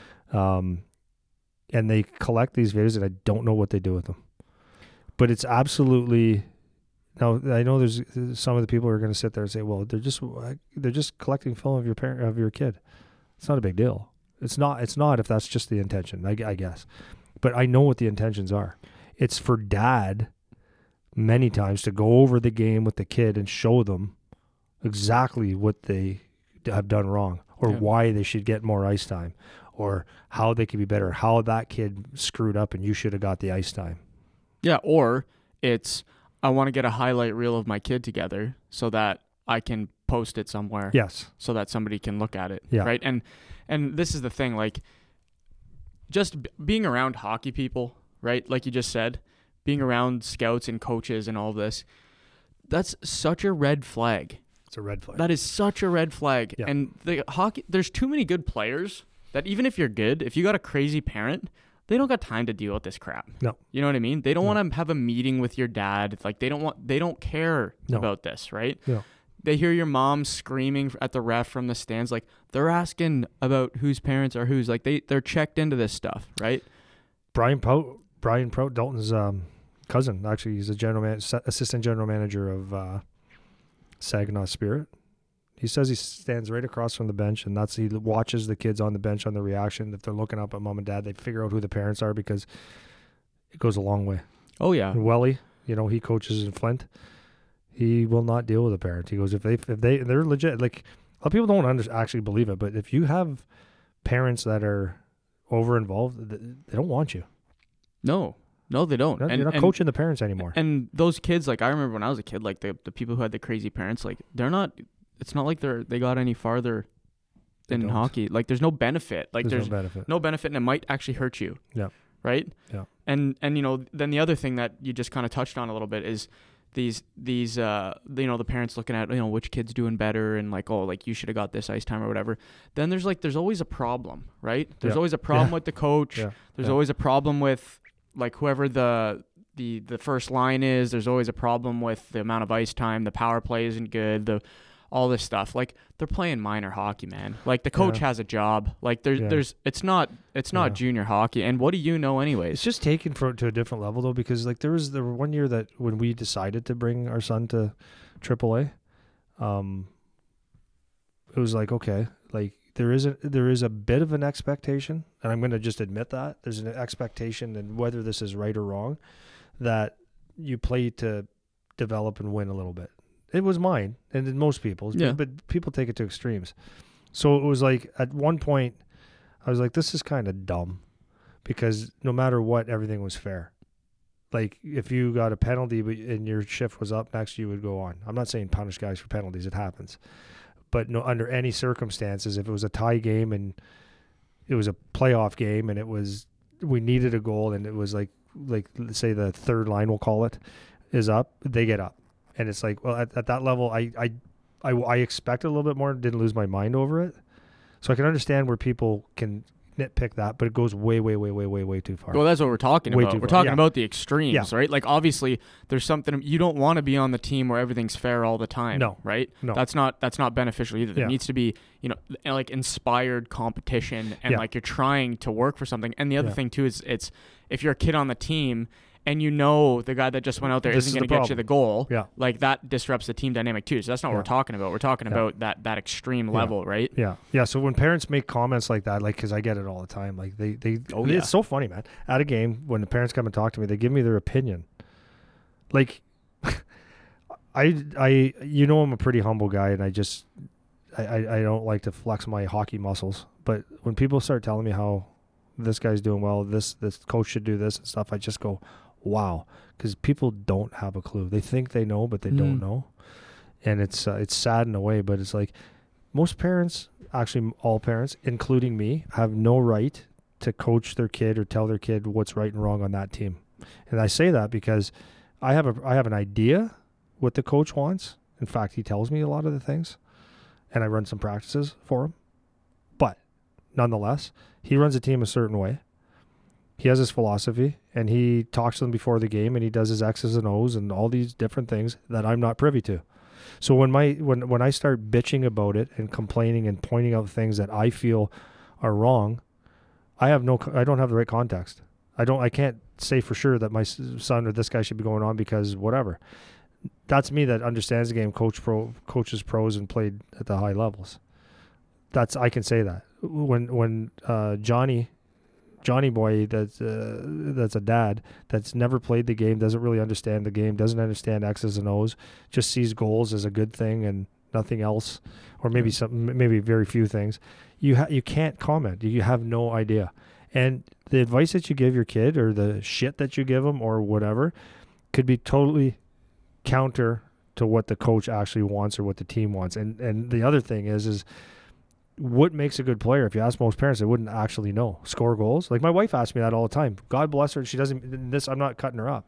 And they collect these videos and I don't know what they do with them. But it's absolutely... Now I know there's some of the people who are going to sit there and say, "Well, they're just collecting film of your kid." It's not a big deal. It's not if that's just the intention. I guess, but I know what the intentions are. It's for dad many times to go over the game with the kid and show them exactly what they have done wrong, or why they should get more ice time, or how they could be better, how that kid screwed up and you should have got the ice time. Yeah, or it's, I want to get a highlight reel of my kid together so that I can post it somewhere. Yes. So that somebody can look at it. Yeah. Right. And this is the thing, like just being around hockey people, right? Like you just said, being around scouts and coaches and all of this, that's such a red flag. It's a red flag. That is such a red flag. Yeah. And the hockey, there's too many good players that even if you're good, if you got a crazy parent, they don't got time to deal with this crap. No. You know what I mean? They don't want to have a meeting with your dad. Like they don't care about this, right? Yeah. They hear your mom screaming at the ref from the stands. Like they're asking about whose parents are whose. Like they're checked into this stuff, right? Brian Prout, Dalton's cousin. Actually, he's assistant general manager of Saginaw Spirit. He says he stands right across from the bench, and he watches the kids on the bench on the reaction. If they're looking up at mom and dad, they figure out who the parents are because it goes a long way. Oh yeah. And Welly, he coaches in Flint. He will not deal with a parent. He goes, if they're legit. Like a lot of people don't actually believe it, but if you have parents that are over involved, they don't want you. No, they don't. You're not coaching the parents anymore. And those kids, like I remember when I was a kid, like the people who had the crazy parents, like they're not. It's not like they got any farther in hockey. Like there's no benefit. Like there's no benefit, and it might actually hurt you. Yeah. Right? Yeah. And then the other thing that you just kind of touched on a little bit is these the parents looking at which kid's doing better and like, oh, like you should have got this ice time or whatever. Then there's always a problem, right? There's always a problem with the coach. There's always a problem with like whoever the first line is. There's always a problem with the amount of ice time. The power play isn't good. All this stuff. Like they're playing minor hockey, man. Like the coach has a job. Like there's it's not junior hockey. And what do you know anyways? It's just taken to a different level though, because like there was 1 year that when we decided to bring our son to AAA, it was like, okay, like there is a bit of an expectation, and I'm going to just admit that there's an expectation, and whether this is right or wrong, that you play to develop and win a little bit. It was mine, and in most people's, but people take it to extremes. So it was like at one point, I was like, this is kind of dumb, because no matter what, everything was fair. Like if you got a penalty and your shift was up next, you would go on. I'm not saying punish guys for penalties; it happens. But no, under any circumstances, if it was a tie game and it was a playoff game and we needed a goal and it was like say the third line, we'll call it, is up, they get up. And it's like, well, at that level, I expected a little bit more, didn't lose my mind over it. So I can understand where people can nitpick that, but it goes way, way, way, way, way, way too far. Well, that's what we're talking about. We're talking about the extremes, right? Like, obviously, there's something, you don't want to be on the team where everything's fair all the time, right? No. That's not beneficial either. There needs to be, like inspired competition and like you're trying to work for something. And the other thing too is it's if you're a kid on the team and the guy that just went out there isn't going to get you the goal, like that disrupts the team dynamic too. So that's not what we're talking about. We're talking about that extreme level, right? Yeah. Yeah. So when parents make comments like that, like, cause I get it all the time. Like it's so funny, man. At a game, when the parents come and talk to me, they give me their opinion. Like I'm a pretty humble guy, and I don't like to flex my hockey muscles, but when people start telling me how this guy's doing well, this coach should do this and stuff, I just go, wow, because people don't have a clue. They think they know, but they don't know, and it's sad in a way. But it's like most parents, actually all parents, including me, have no right to coach their kid or tell their kid what's right and wrong on that team. And I say that because I have an idea what the coach wants. In fact, he tells me a lot of the things, and I run some practices for him. But nonetheless, he runs a team a certain way. He has his philosophy, and he talks to them before the game, and he does his X's and O's and all these different things that I'm not privy to. So when I start bitching about it and complaining and pointing out things that I feel are wrong, I don't have the right context. I can't say for sure that my son or this guy should be going on because whatever. That's me that understands the game, coaches pros and played at the high levels. I can say that. When Johnny boy that's a dad that's never played the game, doesn't really understand the game, doesn't understand X's and O's, just sees goals as a good thing and nothing else, or maybe maybe very few things. You can't comment. You have no idea. And the advice that you give your kid or the shit that you give them or whatever could be totally counter to what the coach actually wants or what the team wants. And the other thing is what makes a good player? If you ask most parents, they wouldn't actually know. Score goals. Like my wife asks me that all the time. God bless her. She doesn't. This I'm not cutting her up.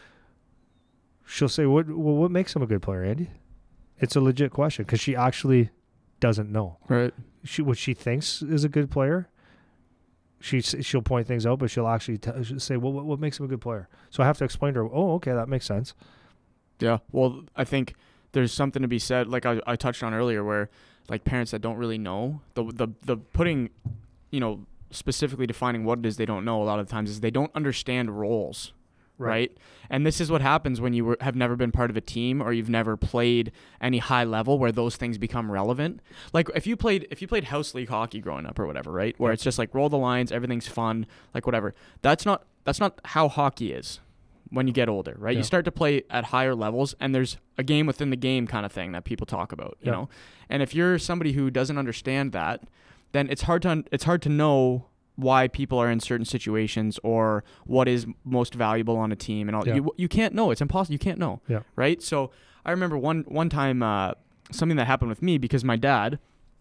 She'll say, "What makes him a good player, Andy?" It's a legit question because she actually doesn't know. Right. What she thinks is a good player. She'll point things out, but she'll actually say, "Well, what makes him a good player?" So I have to explain to her. Oh, okay, that makes sense. Yeah. Well, I think there's something to be said, like I touched on earlier, where like parents that don't really know, the putting, specifically defining what it is they don't know a lot of the times is they don't understand roles, right? And this is what happens when you have never been part of a team or you've never played any high level where those things become relevant. Like if you played house league hockey growing up or whatever, right? Where it's just like roll the lines, everything's fun, like whatever. That's not how hockey is. When you get older, right? Yeah. You start to play at higher levels, and there's a game within the game kind of thing that people talk about, you know? And if you're somebody who doesn't understand that, then it's hard to know why people are in certain situations or what is most valuable on a team and all. Yeah. You can't know. It's impossible. You can't know, right? So I remember one time something that happened with me because my dad,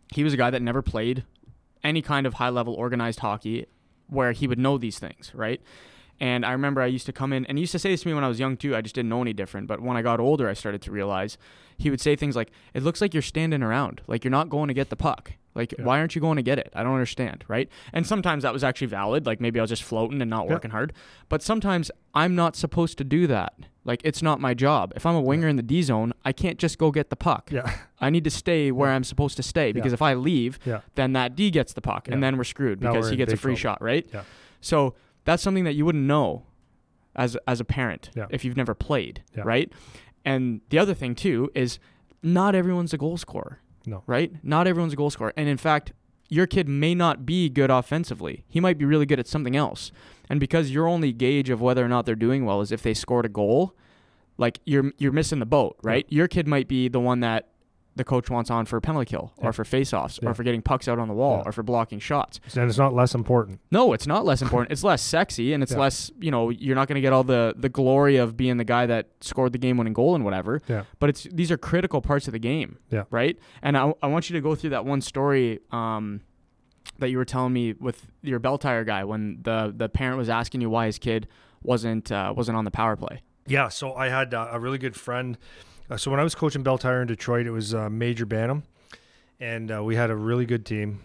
he was a guy that never played any kind of high-level organized hockey where he would know these things, right? And I remember I used to come in, and he used to say this to me when I was young too. I just didn't know any different. But when I got older, I started to realize he would say things like, it looks like you're standing around, like you're not going to get the puck. Like, why aren't you going to get it? I don't understand, right? And sometimes that was actually valid. Like, maybe I was just floating and not working hard. But sometimes I'm not supposed to do that. Like, it's not my job. If I'm a winger in the D zone, I can't just go get the puck. Yeah. I need to stay where I'm supposed to stay, because if I leave, then that D gets the puck, and then we're screwed because he gets a free shot, right? Yeah. So that's something that you wouldn't know as a parent if you've never played, right? And the other thing too is not everyone's a goal scorer. No. Right? Not everyone's a goal scorer. And in fact, your kid may not be good offensively. He might be really good at something else. And because your only gauge of whether or not they're doing well is if they scored a goal, like you're missing the boat, right? Your kid might be the one that the coach wants on for a penalty kill or for face-offs or for getting pucks out on the wall or for blocking shots. And it's not less important. No, it's not less important. It's less sexy, and it's less, you're not going to get all the glory of being the guy that scored the game-winning goal and whatever. Yeah. But these are critical parts of the game, right? And I want you to go through that one story that you were telling me with your Bell Tire guy when the parent was asking you why his kid wasn't on the power play. Yeah, so I had a really good friend. So when I was coaching Bell Tire in Detroit, it was Major Bantam, and we had a really good team,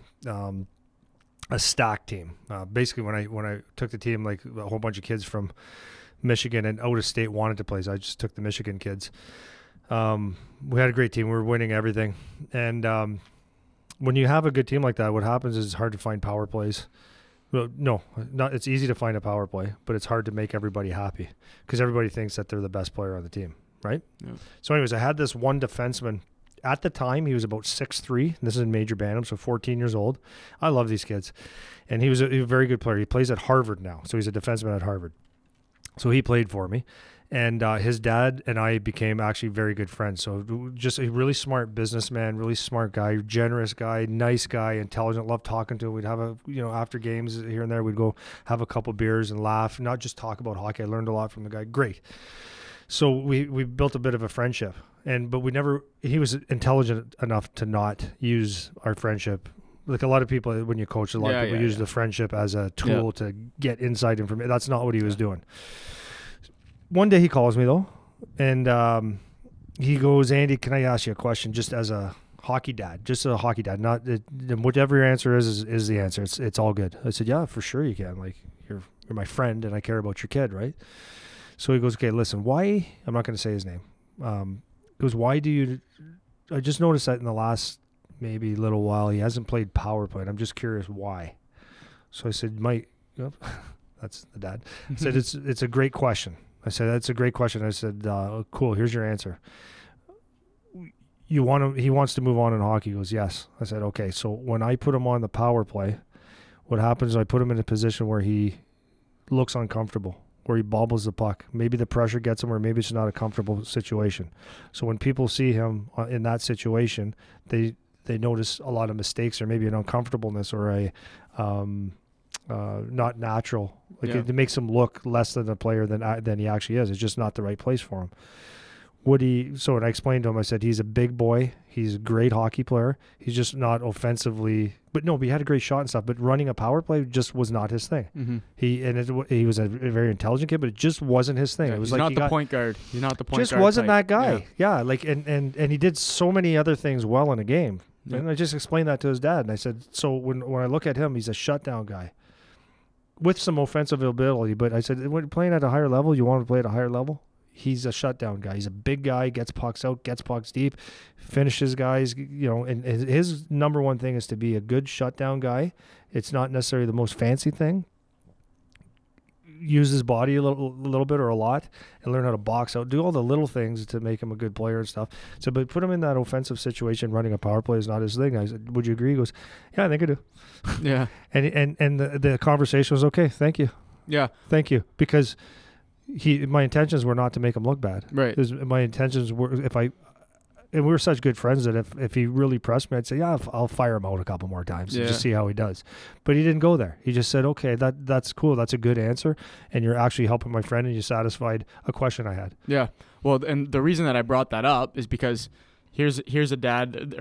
a stacked team. Basically, when I took the team, like a whole bunch of kids from Michigan and out of state wanted to play, so I just took the Michigan kids. We had a great team. We were winning everything, and when you have a good team like that, what happens is it's hard to find power plays. Well, no, it's easy to find a power play, but it's hard to make everybody happy because everybody thinks that they're the best player on the team. Right? Yeah. So anyways, I had this one defenseman. At the time, he was about 6'3". This is in Major Bantam, so 14 years old. I love these kids. And he was a very good player. He plays at Harvard now, so he's a defenseman at Harvard. So he played for me. And his dad and I became actually very good friends. So just a really smart businessman, really smart guy, generous guy, nice guy, intelligent, loved talking to him. We'd have after games here and there, we'd go have a couple beers and laugh, not just talk about hockey. I learned a lot from the guy. Great. So we built a bit of a friendship, but he was intelligent enough to not use our friendship. Like a lot of people, when you coach, a lot of people use the friendship as a tool to get inside information. That's not what he was doing. One day he calls me though, and he goes, "Andy, can I ask you a question just as a hockey dad, not whatever your answer is the answer. It's all good." I said, "Yeah, for sure you can. Like you're my friend and I care about your kid, right?" So he goes, "Okay, listen, why," I'm not going to say his name. He goes, "Why do you, I just noticed that in the last maybe little while, he hasn't played power play. And I'm just curious why." So I said, "Mike," that's the dad. I said, it's a great question. I said, "That's a great question." I said, "Cool, here's your answer. He wants to move on in hockey." He goes, "Yes." I said, "Okay, so when I put him on the power play, what happens is I put him in a position where he looks uncomfortable, where he bobbles the puck. Maybe the pressure gets him, or maybe it's not a comfortable situation. So when people see him in that situation, they notice a lot of mistakes, or maybe an uncomfortableness, or a not natural. Like it makes him look less than a player than he actually is. It's just not the right place for him." So and I explained to him, I said, he's a big boy. He's a great hockey player. He's just not offensively, but he had a great shot and stuff, but running a power play just was not his thing. Mm-hmm. He was a very intelligent kid, but it just wasn't his thing. Yeah, it was he's not the point guard. He's not the point guard. Just wasn't type. That guy. Yeah. Like, and he did so many other things well in a game. Yeah. And I just explained that to his dad. And I said, so when I look at him, he's a shutdown guy with some offensive ability. But I said, when playing at a higher level, you want to play at a higher level? He's a shutdown guy. He's a big guy, gets pucks out, gets pucks deep, finishes guys, and his number one thing is to be a good shutdown guy. It's not necessarily the most fancy thing. Use his body a little bit or a lot and learn how to box out, do all the little things to make him a good player and stuff. So, but put him in that offensive situation, running a power play is not his thing. I said, "Would you agree?" He goes, "Yeah, I think I do." Yeah. and the conversation was, "Okay, thank you." Yeah. Thank you. Because my intentions were not to make him look bad. Right. My intentions were, and we were such good friends that if he really pressed me, I'd say, "Yeah, I'll fire him out a couple more times and just see how he does." But he didn't go there. He just said, "Okay, that's cool. That's a good answer. And you're actually helping my friend, and you satisfied a question I had." Yeah. Well, and the reason that I brought that up is because here's a dad or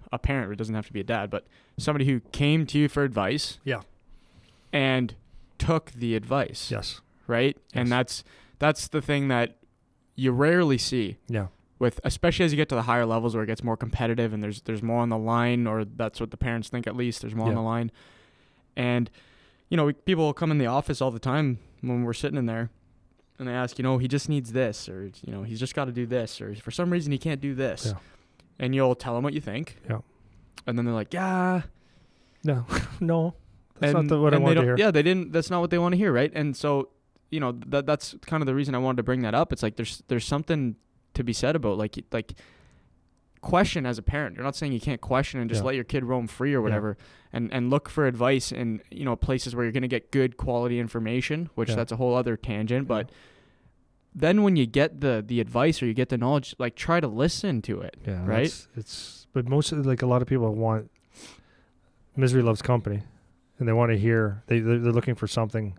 a parent, it doesn't have to be a dad, but somebody who came to you for advice. Yeah. And took the advice. Yes. Right? Yes. And that's the thing that you rarely see. Yeah. With, especially as you get to the higher levels where it gets more competitive and there's more on the line, or that's what the parents think, at least there's more on the line. And people will come in the office all the time when we're sitting in there and they ask, he just needs this, or he's just got to do this, or for some reason he can't do this. Yeah. And you'll tell them what you think. Yeah. And then they're like, yeah, no. That's not what I want to hear. Yeah, that's not what they want to hear, right? And so, that's kind of the reason I wanted to bring that up. It's like there's something to be said about like question as a parent. You're not saying you can't question and just let your kid roam free or whatever, and look for advice in places where you're going to get good quality information, which that's a whole other tangent. But then when you get the advice or you get the knowledge, like, try to listen to it. Yeah, right. But most of, like, a lot of people want misery loves company, and they want to hear they're looking for something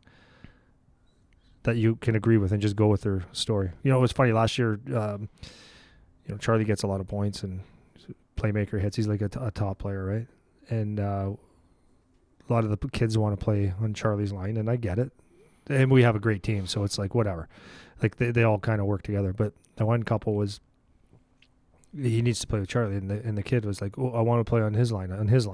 that you can agree with and just go with their story. It was funny last year. Charlie gets a lot of points and playmaker hits. He's like a top player, right? And a lot of the kids want to play on Charlie's line, and I get it. And we have a great team, so it's like whatever. Like they all kind of work together. But the one couple he needs to play with Charlie, and the kid was like, "Oh, I want to play on his line.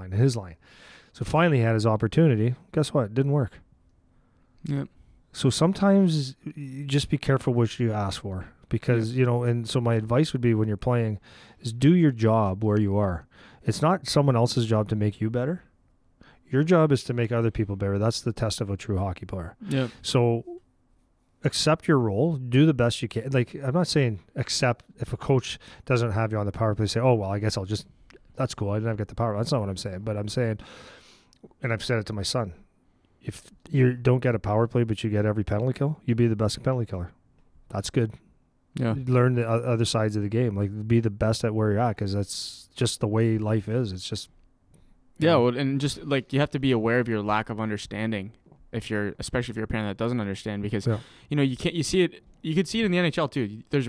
So finally he had his opportunity. Guess what? It didn't work. Yep. So sometimes you just be careful what you ask for, because, and so my advice would be when you're playing is do your job where you are. It's not someone else's job to make you better. Your job is to make other people better. That's the test of a true hockey player. Yeah. So accept your role, do the best you can. Like, I'm not saying accept if a coach doesn't have you on the power play, say, oh, well, I guess that's cool. I didn't get the power. That's not what I'm saying. But I'm saying, and I've said it to my son, if you don't get a power play, but you get every penalty kill, you be the best penalty killer. That's good. Yeah. Learn the other sides of the game. Like, be the best at where you're at, because that's just the way life is. It's just. Yeah. Well, and just like you have to be aware of your lack of understanding, especially if you're a parent that doesn't understand, because you could see it in the NHL too. There's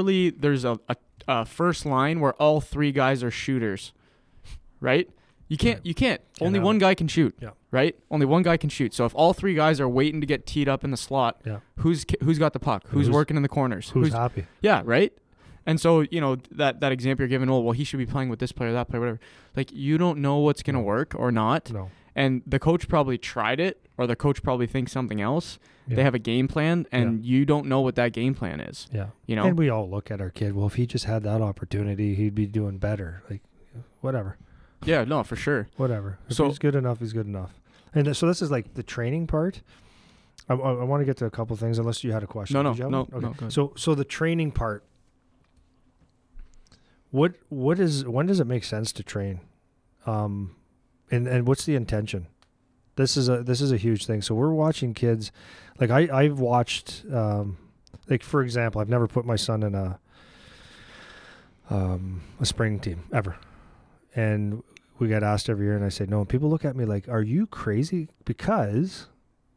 a first line where all three guys are shooters, right? You can't. Only one guy can shoot. Yeah. Right? Only one guy can shoot. So if all three guys are waiting to get teed up in the slot, who's got the puck? Who's working in the corners? Who's happy? Yeah, right? And so, that example you're giving, well, he should be playing with this player, that player, whatever. Like, you don't know what's going to work or not. No. And the coach probably tried it, or the coach probably thinks something else. Yeah. They have a game plan, and you don't know what that game plan is. Yeah. And we all look at our kid, well, if he just had that opportunity, he'd be doing better. Like, whatever. Yeah, no, for sure. Whatever. If he's good enough, he's good enough. And so this is like the training part. I want to get to a couple things, unless you had a question. No. Okay. No, so the training part. When does it make sense to train? And what's the intention? This is a huge thing. So we're watching kids, like I've watched, like, for example, I've never put my son in a spring team ever. And we get asked every year, and I say no. And people look at me like, "Are you crazy?" Because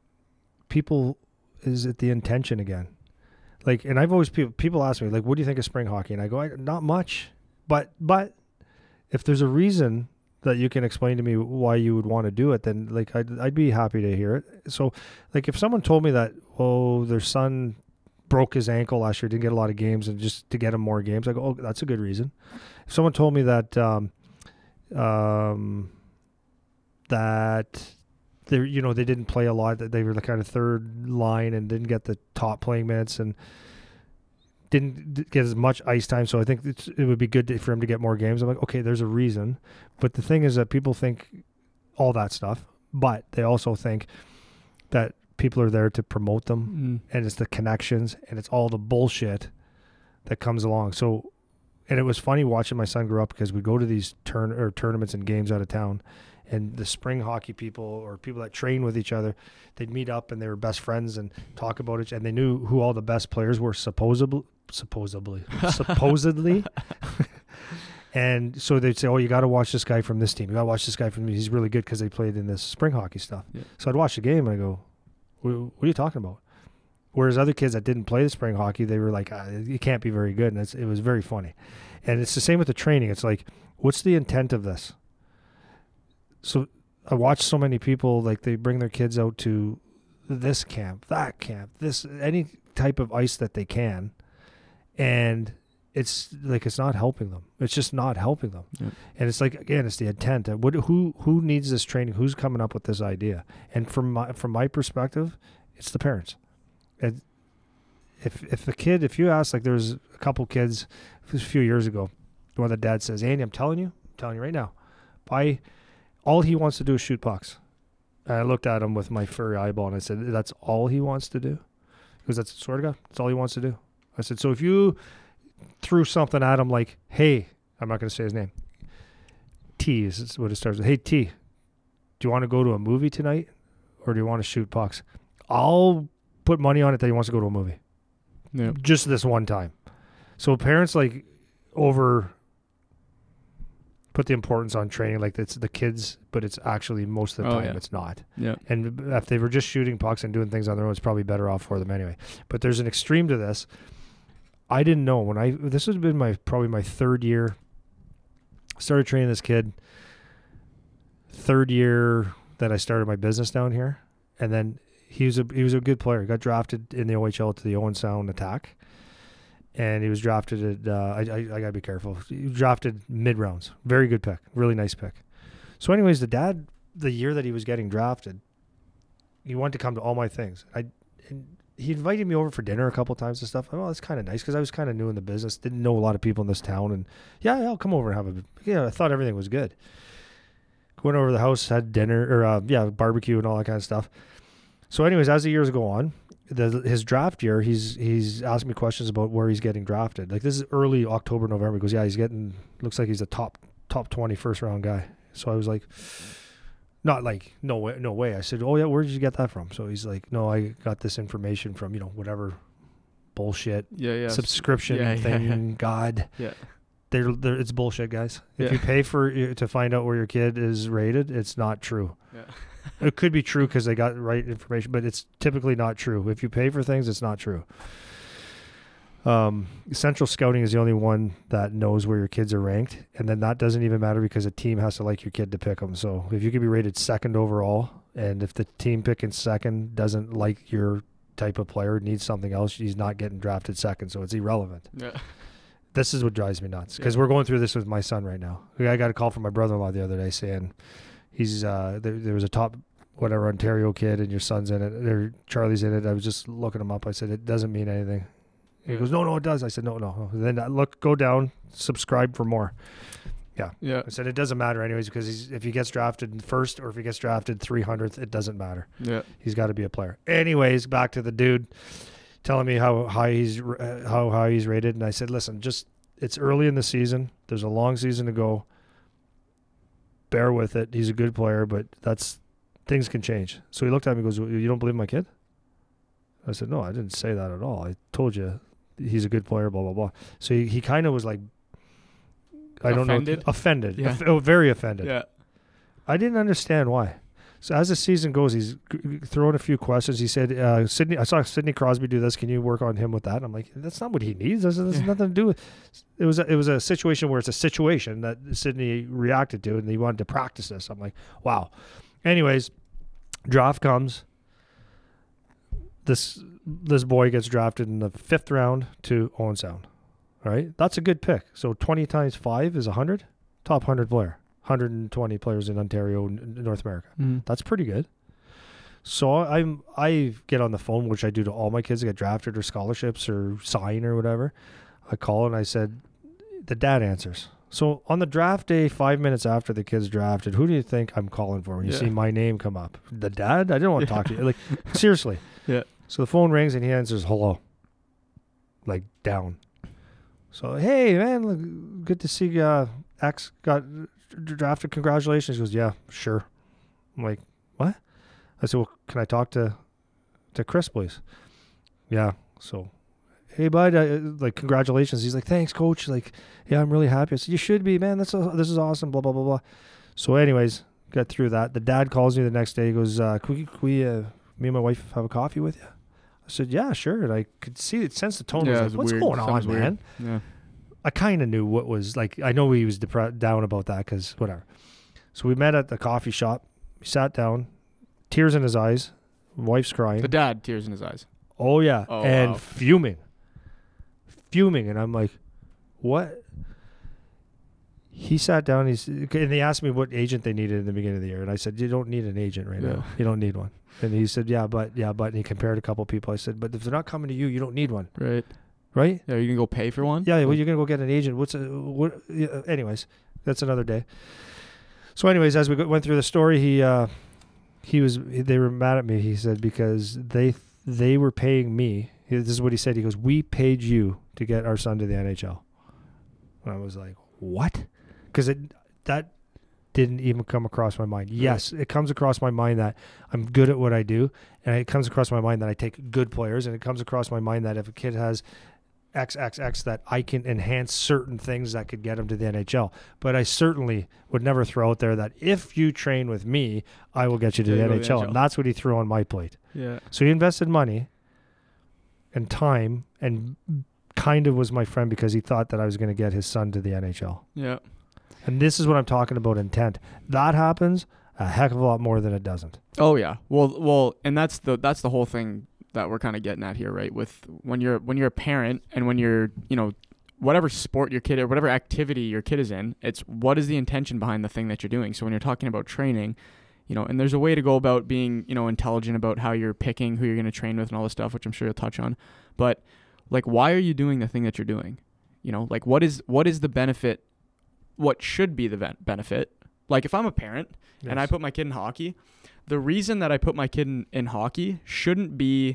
is it the intention again? Like, and I've always people ask me like, "What do you think of spring hockey?" And I go, "Not much." But if there's a reason that you can explain to me why you would want to do it, then like I'd be happy to hear it. So, like, if someone told me that, their son broke his ankle last year, didn't get a lot of games, and just to get him more games, I go, that's a good reason. If someone told me that that they didn't play a lot, that they were the kind of third line and didn't get the top playing minutes and didn't get as much ice time, so I think it would be good for him to get more games. I'm like, okay, there's a reason. But the thing is that people think all that stuff, but they also think that people are there to promote them, and it's the connections, and it's all the bullshit that comes along. So, and it was funny watching my son grow up, because we go to these tournaments and games out of town, and the spring hockey people or people that train with each other, they'd meet up and they were best friends and talk about it, and they knew who all the best players were supposedly. And so they'd say, oh, you got to watch this guy from this team. You got to watch this guy from, he's really good because they played in this spring hockey stuff. Yeah. So I'd watch the game and I go, what are you talking about? Whereas other kids that didn't play the spring hockey, they were like, it can't be very good. And it was very funny. And it's the same with the training. It's like, what's the intent of this? So I watch so many people, like they bring their kids out to this camp, that camp, this, any type of ice that they can. And it's like, it's not helping them. It's just not helping them. Yep. And it's like, again, it's the intent. Who needs this training? Who's coming up with this idea? And from my perspective, it's the parents. And if you ask, like, there's a couple kids a few years ago, one of the dads says, Andy, I'm telling you right now, all he wants to do is shoot pucks. And I looked at him with my furry eyeball and I said, that's all he wants to do? Because that's, swear to God, that's all he wants to do. I said, so if you threw something at him like, hey, I'm not going to say his name, T is what it starts with. Hey, T, do you want to go to a movie tonight or do you want to shoot pucks? I'll put money on it that he wants to go to a movie. Yeah. Just this one time. So parents like put the importance on training like it's the kids, but it's actually most of the time it's not. Yeah. And if they were just shooting pucks and doing things on their own, it's probably better off for them anyway. But there's an extreme to this. I didn't know this has been probably my third year. I started training this kid third year that I started my business down here. And then he was a good player. He got drafted in the OHL to the Owen Sound Attack. And he was drafted at, I got to be careful. He was drafted mid-rounds. Very good pick. Really nice pick. So anyways, the dad, the year that he was getting drafted, he wanted to come to all my things. And he invited me over for dinner a couple times and stuff. Oh, that's kind of nice because I was kind of new in the business. Didn't know a lot of people in this town. And yeah, I'll come over and I thought everything was good. Went over to the house, had dinner, or barbecue and all that kind of stuff. So anyways, as the years go on, his draft year, he's asked me questions about where he's getting drafted. Like this is early October, November. He goes, yeah, looks like he's a top 20 first round guy. So I was like, not like, no way. I said, oh yeah, where did you get that from? So he's like, no, I got this information from, whatever bullshit subscription thing. God. Yeah. It's bullshit, guys. If you pay to find out where your kid is rated, it's not true. Yeah. It could be true because they got the right information, but it's typically not true. If you pay for things, it's not true. Central Scouting is the only one that knows where your kids are ranked, and then that doesn't even matter because a team has to like your kid to pick them. So if you could be rated second overall, and if the team picking second doesn't like your type of player, needs something else, he's not getting drafted second, so it's irrelevant. Yeah. This is what drives me nuts because we're going through this with my son right now. I got a call from my brother-in-law the other day saying he's there was a top Ontario kid and your son's in it, or Charlie's in it. I was just looking him up. I said, it doesn't mean anything. He goes, no, it does. I said, no. And then go down, subscribe for more. Yeah. I said, it doesn't matter anyways because if he gets drafted first or if he gets drafted 300th, it doesn't matter. Yeah. He's got to be a player. Anyways, back to the dude telling me how high he's rated. And I said, listen, it's early in the season. There's a long season to go. Bear with it. He's a good player, but things can change. So he looked at me and goes, you don't believe my kid? I said, no, I didn't say that at all. I told you he's a good player, blah, blah, blah. So he kind of was like, offended. Yeah. Very offended. Yeah. I didn't understand why. So as the season goes, he's throwing a few questions. He said, I saw Sidney Crosby do this. Can you work on him with that? And I'm like, that's not what he needs. There's nothing to do with it. It was a situation where it's a situation that Sidney reacted to, and he wanted to practice this. I'm like, wow. Anyways, draft comes. This boy gets drafted in the 5th round to Owen Sound. All right, that's a good pick. So 20 times 5 is 100. Top 100 player. 120 players in Ontario, North America. Mm. That's pretty good. So I get on the phone, which I do to all my kids that get drafted or scholarships or sign or whatever. I call and I said, the dad answers. So on the draft day, 5 minutes after the kid's drafted, who do you think I'm calling for when you see my name come up? The dad? I didn't want to talk to you. Like, seriously. Yeah. So the phone rings and he answers, hello. Like, down. So, hey, man, look, good to see X got drafted. Congratulations. He goes, yeah, sure. I'm like, what? I said, well, can I talk to Chris, please? Yeah. So, hey, bud, like, congratulations. He's like, thanks, coach. Like, yeah, I'm really happy. I said, you should be, man. This is awesome, blah, blah, blah, blah. So, anyways, got through that. The dad calls me the next day. He goes, can we me and my wife have a coffee with you? I said, yeah, sure. And I could sense the tone. Yeah, was like, what's weird. going on, Sounds weird. man? Yeah. I kind of knew what was like. I know he was down about that because whatever. So we met at the coffee shop. We sat down, tears in his eyes. Wife's crying. The dad, tears in his eyes. Oh, yeah. Oh, and wow. fuming. And I'm like, what? He sat down. And they asked me what agent they needed in the beginning of the year. And I said, you don't need an agent right now. You don't need one. And he said, yeah, but. And he compared a couple people. I said, but if they're not coming to you, you don't need one. Right. Right? Yeah, you can go pay for one? Yeah, well, you're going to go get an agent. Anyways, that's another day. So anyways, as we went through the story, they were mad at me. He said, because they were paying me. This is what he said. He goes, we paid you to get our son to the NHL. And I was like, what? Because that didn't even come across my mind. Yes, it comes across my mind that I'm good at what I do. And it comes across my mind that I take good players. And it comes across my mind that if a kid has XXX, that I can enhance certain things that could get him to the NHL. But I certainly would never throw out there that if you train with me, I will get you to the NHL. And that's what he threw on my plate. Yeah. So he invested money and time and kind of was my friend because he thought that I was going to get his son to the NHL. Yeah. And this is what I'm talking about, intent. That happens a heck of a lot more than it doesn't. Oh yeah. Well, and that's the whole thing that we're kind of getting at here, right? With when you're a parent and when you're, whatever sport your kid or whatever activity your kid is in, it's what is the intention behind the thing that you're doing. So when you're talking about training, and there's a way to go about being, intelligent about how you're picking who you're going to train with and all this stuff, which I'm sure you'll touch on. But like, why are you doing the thing that you're doing? Like what is the benefit? What should be the benefit? Like if I'm a parent and I put my kid in hockey, the reason that I put my kid in hockey shouldn't be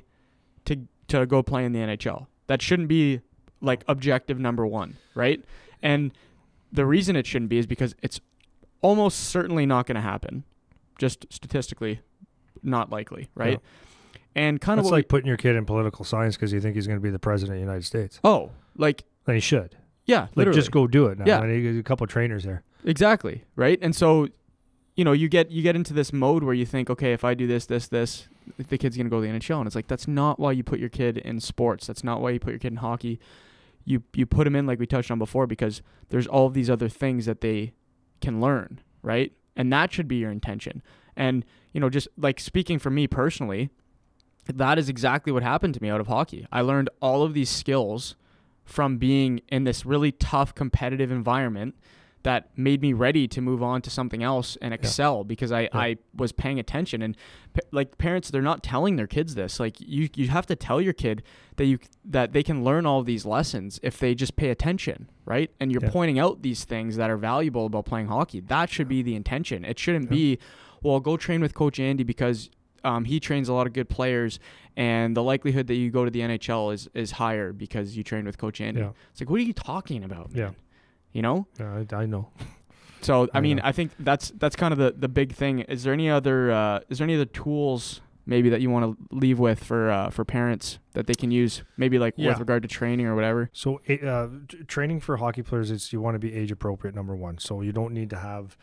to go play in the NHL. That shouldn't be like objective number one, right? And the reason it shouldn't be is because it's almost certainly not going to happen. Just statistically not likely, right? Yeah. And kind of like putting your kid in political science because you think he's going to be the president of the United States. Oh, like then he should. Yeah, literally. Just go do it now. Yeah. And you get a couple of trainers there. Exactly, right? And so you get into this mode where you think, okay, if I do this, the kid's going to go to the NHL. And it's like, that's not why you put your kid in sports. That's not why you put your kid in hockey. You put them in, like we touched on before, because there's all of these other things that they can learn, right? And that should be your intention. And, just like speaking for me personally, that is exactly what happened to me out of hockey. I learned all of these skills from being in this really tough competitive environment that made me ready to move on to something else and excel because I was paying attention. And like parents, they're not telling their kids this. Like you have to tell your kid that they can learn all of these lessons if they just pay attention, right? And you're pointing out these things that are valuable about playing hockey. That should be the intention. It shouldn't be, well, go train with Coach Andy because he trains a lot of good players, and the likelihood that you go to the NHL is higher because you train with Coach Andy. Yeah. It's like, what are you talking about, man? Yeah. Yeah, I know. So I think that's kind of the big thing. Is there any other tools maybe that you want to leave with for parents that they can use, maybe like with regard to training or whatever? So training for hockey players, you want to be age appropriate, number one. So you don't need to have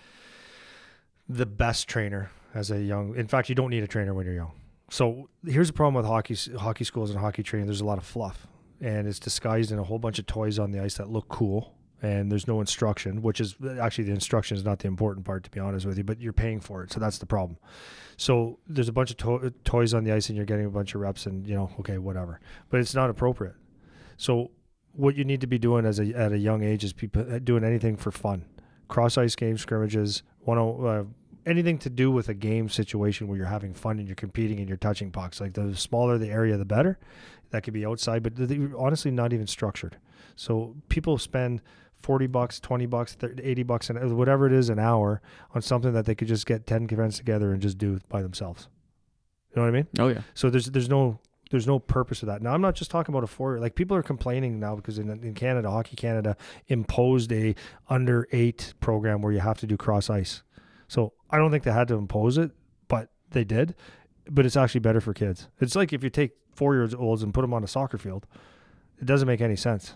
the best trainer as a young. In fact, you don't need a trainer when you're young. So here's the problem with hockey schools and hockey training. There's a lot of fluff, and it's disguised in a whole bunch of toys on the ice that look cool. And there's no instruction, which is actually the instruction is not the important part, to be honest with you, but you're paying for it. So that's the problem. So there's a bunch of toys on the ice and you're getting a bunch of reps and, okay, whatever. But it's not appropriate. So what you need to be doing at a young age is doing anything for fun. Cross-ice games, scrimmages, anything to do with a game situation where you're having fun and you're competing and you're touching pucks. Like the smaller the area, the better. That could be outside, but honestly not even structured. So people spend $40, $20, $80, and whatever it is an hour on something that they could just get 10 friends together and just do by themselves. You know what I mean? Oh yeah. So there's no purpose to that. Now I'm not just talking about a 4-year. Like people are complaining now because in Canada, Hockey Canada imposed a under 8 program where you have to do cross ice. So I don't think they had to impose it, but they did. But it's actually better for kids. It's like if you take 4-year-olds and put them on a soccer field, it doesn't make any sense.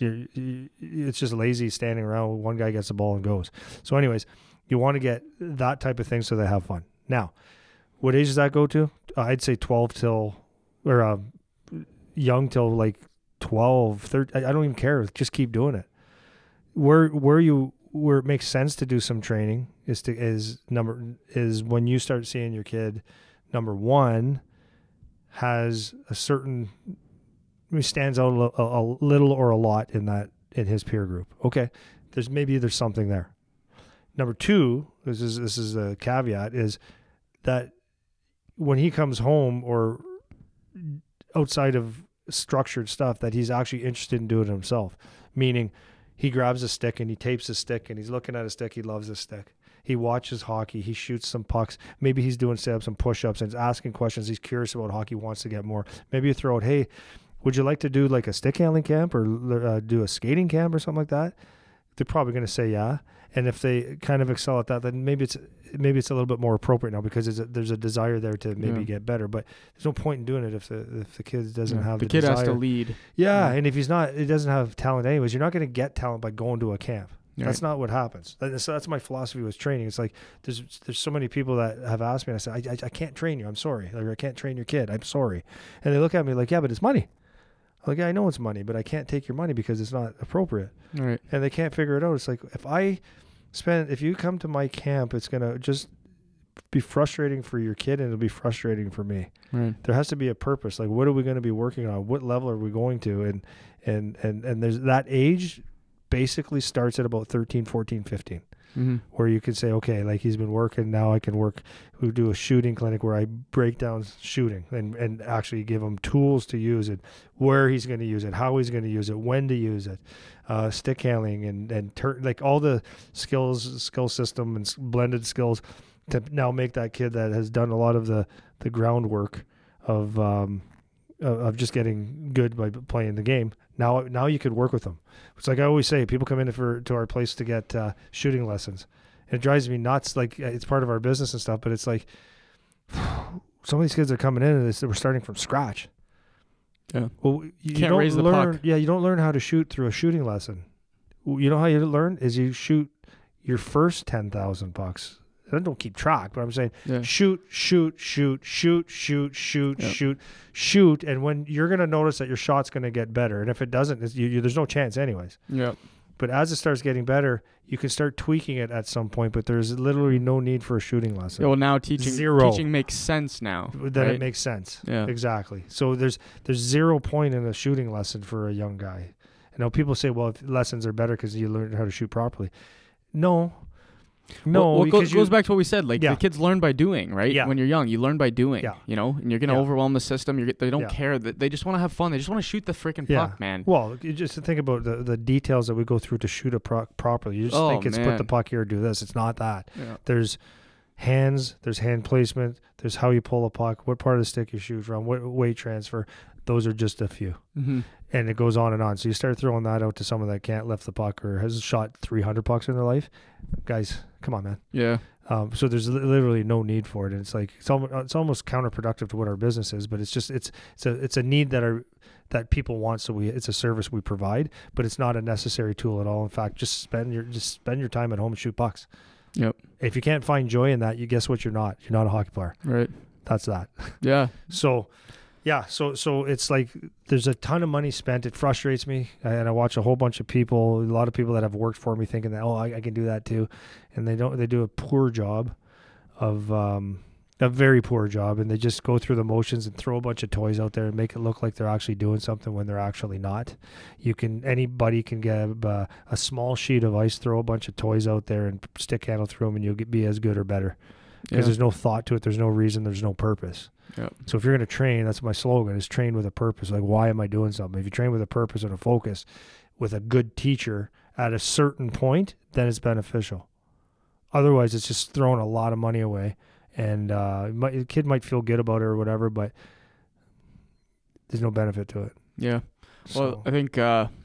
It's just lazy standing around. One guy gets the ball and goes. So anyways, you want to get that type of thing so they have fun. Now, what age does that go to? I'd say 12 till, or young till like 12, 13. I don't even care. Just keep doing it. Where it makes sense to do some training is when you start seeing your kid, number one, has a certain, stands out a little or a lot in his peer group. Okay, there's something there. Number two, this is a caveat, is that when he comes home or outside of structured stuff, that he's actually interested in doing it himself. Meaning, he grabs a stick and he tapes a stick and he's looking at a stick. He loves this stick. He watches hockey. He shoots some pucks. Maybe he's doing sit-ups and push-ups and he's asking questions. He's curious about hockey, wants to get more. Maybe you throw out, hey, would you like to do like a stick handling camp or do a skating camp or something like that? They're probably going to say yeah. And if they kind of excel at that, then maybe it's a little bit more appropriate now because there's a desire there to maybe get better. But there's no point in doing it if the kid doesn't have the kid desire. has to lead. Yeah, and if he doesn't have talent anyways, you're not going to get talent by going to a camp. Right. That's not what happens. So that's my philosophy with training. It's like there's so many people that have asked me, and I said, I can't train you. I'm sorry. Like, I can't train your kid. I'm sorry. And they look at me like, yeah, but it's money. I'm like, yeah, I know it's money, but I can't take your money because it's not appropriate. Right. And they can't figure it out. It's like, if you come to my camp, it's going to just be frustrating for your kid and it'll be frustrating for me. Right. There has to be a purpose. Like, what are we going to be working on? What level are we going to? And there's that age basically starts at about 13, 14, 15. Mm-hmm. Where you can say, okay, like he's been working, now I can work. We do a shooting clinic where I break down shooting and actually give him tools to use it, where he's going to use it, how he's going to use it, when to use it, stick handling and like all the skill system and blended skills to now make that kid that has done a lot of the groundwork of just getting good by playing the game. Now you could work with them. It's like I always say, people come in to our place to get shooting lessons. And it drives me nuts. Like, it's part of our business and stuff, but it's like some of these kids are coming in and we're starting from scratch. Yeah. Well, you can't don't raise the learn. puck. Yeah, you don't learn how to shoot through a shooting lesson. You know how you learn is you shoot your first 10,000 pucks. I don't keep track, but I'm saying shoot, and when you're going to notice that your shot's going to get better, and if it doesn't, there's no chance anyways. Yeah. But as it starts getting better, you can start tweaking it at some point, but there's literally no need for a shooting lesson. Yeah, well, now teaching makes sense now. Then right? It makes sense. Yeah. Exactly. So there's 0 point in a shooting lesson for a young guy. You know, people say, well, if lessons are better because you learn how to shoot properly. No, because goes back to what we said. Like, the kids learn by doing, right? Yeah. When you're young, you learn by doing. Yeah. You know, and you're gonna overwhelm the system. They don't care. They just want to have fun. They just want to shoot the freaking puck, man. Well, you just think about the details that we go through to shoot a puck properly. You just think it's put the puck here, do this. It's not that. Yeah. There's hands. There's hand placement. There's how you pull a puck. What part of the stick you shoot from. What weight transfer. Those are just a few. Mm-hmm. And it goes on and on. So you start throwing that out to someone that can't lift the puck or has shot 300 pucks in their life. Guys, come on, man. Yeah. So there's literally no need for it. And it's like it's almost counterproductive to what our business is. But it's just it's a need that people want. So it's a service we provide. But it's not a necessary tool at all. In fact, just spend your time at home and shoot pucks. Yep. If you can't find joy in that, you guess what you're not. You're not a hockey player. Right. That's that. Yeah. So. Yeah, so it's like there's a ton of money spent. It frustrates me, and I watch a whole bunch of people, a lot of people that have worked for me, thinking that I can do that too, and they don't. They do a poor job, a very poor job, and they just go through the motions and throw a bunch of toys out there and make it look like they're actually doing something when they're actually not. Anybody can get a small sheet of ice, throw a bunch of toys out there, and stick handle through them, and you'll be as good or better because there's no thought to it. There's no reason. There's no purpose. Yep. So if you're going to train, that's my slogan, is train with a purpose. Like, why am I doing something? If you train with a purpose and a focus with a good teacher at a certain point, then it's beneficial. Otherwise, it's just throwing a lot of money away. And the kid might feel good about it or whatever, but there's no benefit to it. Yeah. Well, I think,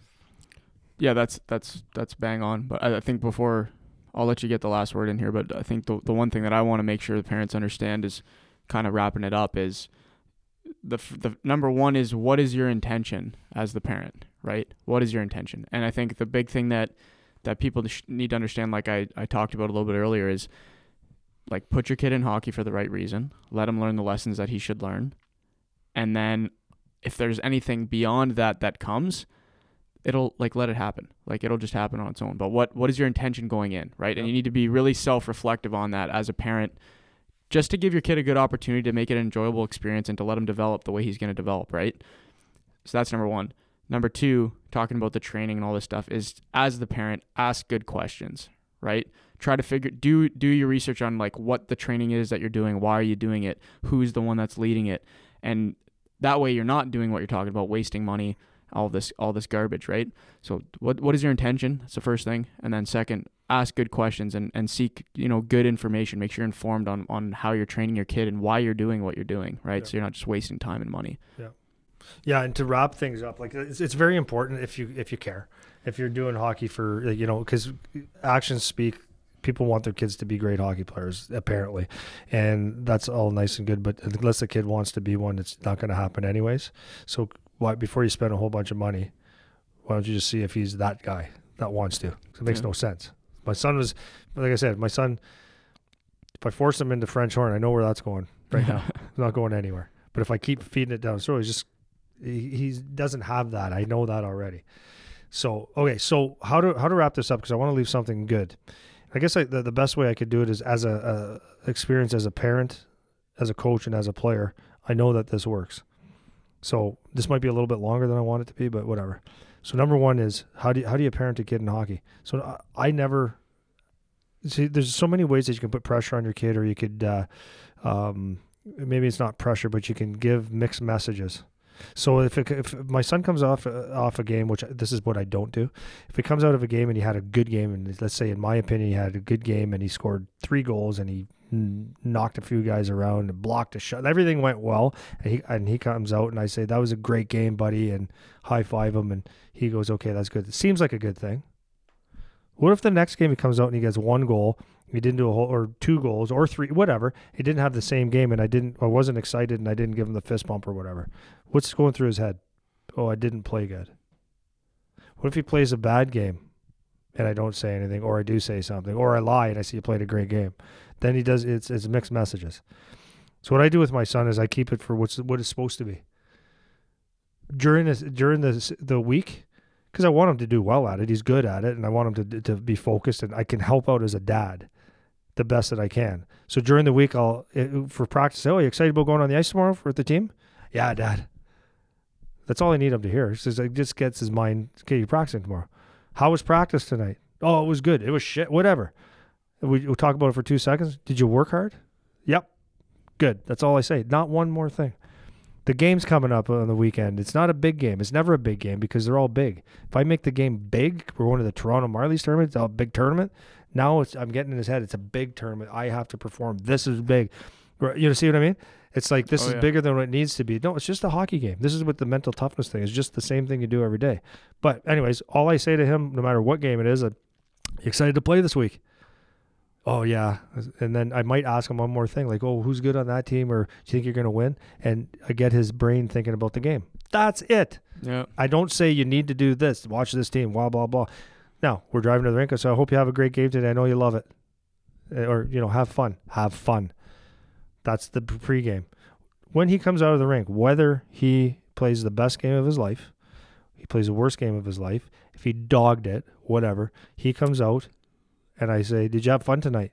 that's bang on. But I think before, I'll let you get the last word in here, but I think the one thing that I want to make sure the parents understand is, kind of wrapping it up, is the number one is, what is your intention as the parent, right? What is your intention? And I think the big thing that people need to understand, like I talked about a little bit earlier, is like, put your kid in hockey for the right reason. Let him learn the lessons that he should learn. And then if there's anything beyond that comes, it'll like let it happen. Like it'll just happen on its own. But what is your intention going in, right? And you need to be really self-reflective on that as a parent, just to give your kid a good opportunity to make it an enjoyable experience and to let him develop the way he's going to develop, right? So that's number one. Number two, talking about the training and all this stuff, is as the parent, ask good questions, right? Try to do your research on like what the training is that you're doing, why are you doing it, who's the one that's leading it, and that way you're not doing what you're talking about, wasting money, all this garbage, right? So what is your intention? That's the first thing. And then second, ask good questions and seek, good information. Make sure you're informed on how you're training your kid and why you're doing what you're doing, right? Yeah. So you're not just wasting time and money. Yeah. Yeah, and to wrap things up, like it's very important if you care, if you're doing hockey for, because actions speak. People want their kids to be great hockey players, apparently, and that's all nice and good. But unless the kid wants to be one, it's not going to happen anyways. So before you spend a whole bunch of money, why don't you just see if he's that guy that wants to? It makes no sense. My son was, like I said, if I force him into French horn, I know where that's going right now. It's not going anywhere. But if I keep feeding it down his throat, he doesn't have that. I know that already. So, okay, so how to wrap this up, because I want to leave something good. I guess the best way I could do it is as a experience as a parent, as a coach, and as a player. I know that this works. So this might be a little bit longer than I want it to be, but whatever. So number one is how do you parent a kid in hockey? So I never see. There's so many ways that you can put pressure on your kid, or you could maybe it's not pressure, but you can give mixed messages. So if my son comes off a game, which this is what I don't do, if he comes out of a game and he had a good game, and let's say in my opinion he had a good game and he scored 3 goals and he knocked a few guys around and blocked a shot, everything went well, and he comes out and I say, that was a great game, buddy, and high five him, and he goes, okay, that's good. It seems like a good thing. What if the next game he comes out and he gets 1 goal, he didn't do or 2 goals or 3, whatever. He didn't have the same game, and I wasn't excited, and I didn't give him the fist bump or whatever. What's going through his head? Oh, I didn't play good. What if he plays a bad game and I don't say anything, or I do say something, or I lie and I see you played a great game? Then he does. It's mixed messages. So what I do with my son is I keep it for what it's supposed to be. During the week, because I want him to do well at it. He's good at it, and I want him to be focused, and I can help out as a dad the best that I can. So during the week, for practice, say, oh, you excited about going on the ice tomorrow with the team? Yeah, Dad. That's all I need him to hear. So it just gets his mind, okay, you're practicing tomorrow. How was practice tonight? Oh, it was good. It was shit, whatever. We'll talk about it for 2 seconds. Did you work hard? Yep. Good. That's all I say. Not one more thing. The game's coming up on the weekend. It's not a big game. It's never a big game because they're all big. If I make the game big, we're going to the Toronto Marlies tournament. It's a big tournament. Now I'm getting in his head. It's a big tournament. I have to perform. This is big. You see what I mean? It's like this is bigger than what it needs to be. No, it's just a hockey game. This is what the mental toughness thing is. Just the same thing you do every day. But anyways, all I say to him, no matter what game it is, you excited to play this week? Oh, yeah. And then I might ask him one more thing, like, oh, who's good on that team, or do you think you're going to win? And I get his brain thinking about the game. That's it. Yeah. I don't say you need to do this, watch this team, blah, blah, blah. Now, we're driving to the rink, so I hope you have a great game today. I know you love it. Or, have fun. Have fun. That's the pregame. When he comes out of the rink, whether he plays the best game of his life, he plays the worst game of his life, if he dogged it, whatever, he comes out, and I say, did you have fun tonight?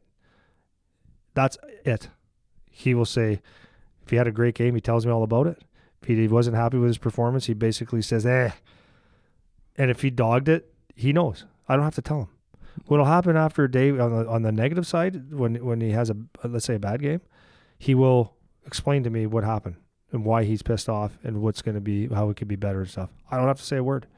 That's it. He will say, if he had a great game, he tells me all about it. If he wasn't happy with his performance, he basically says, eh. And if he dogged it, he knows. I don't have to tell him. What'll happen after a day on the negative side, when he has let's say a bad game, he will explain to me what happened and why he's pissed off and what's going to be, how it could be better and stuff. I don't have to say a word.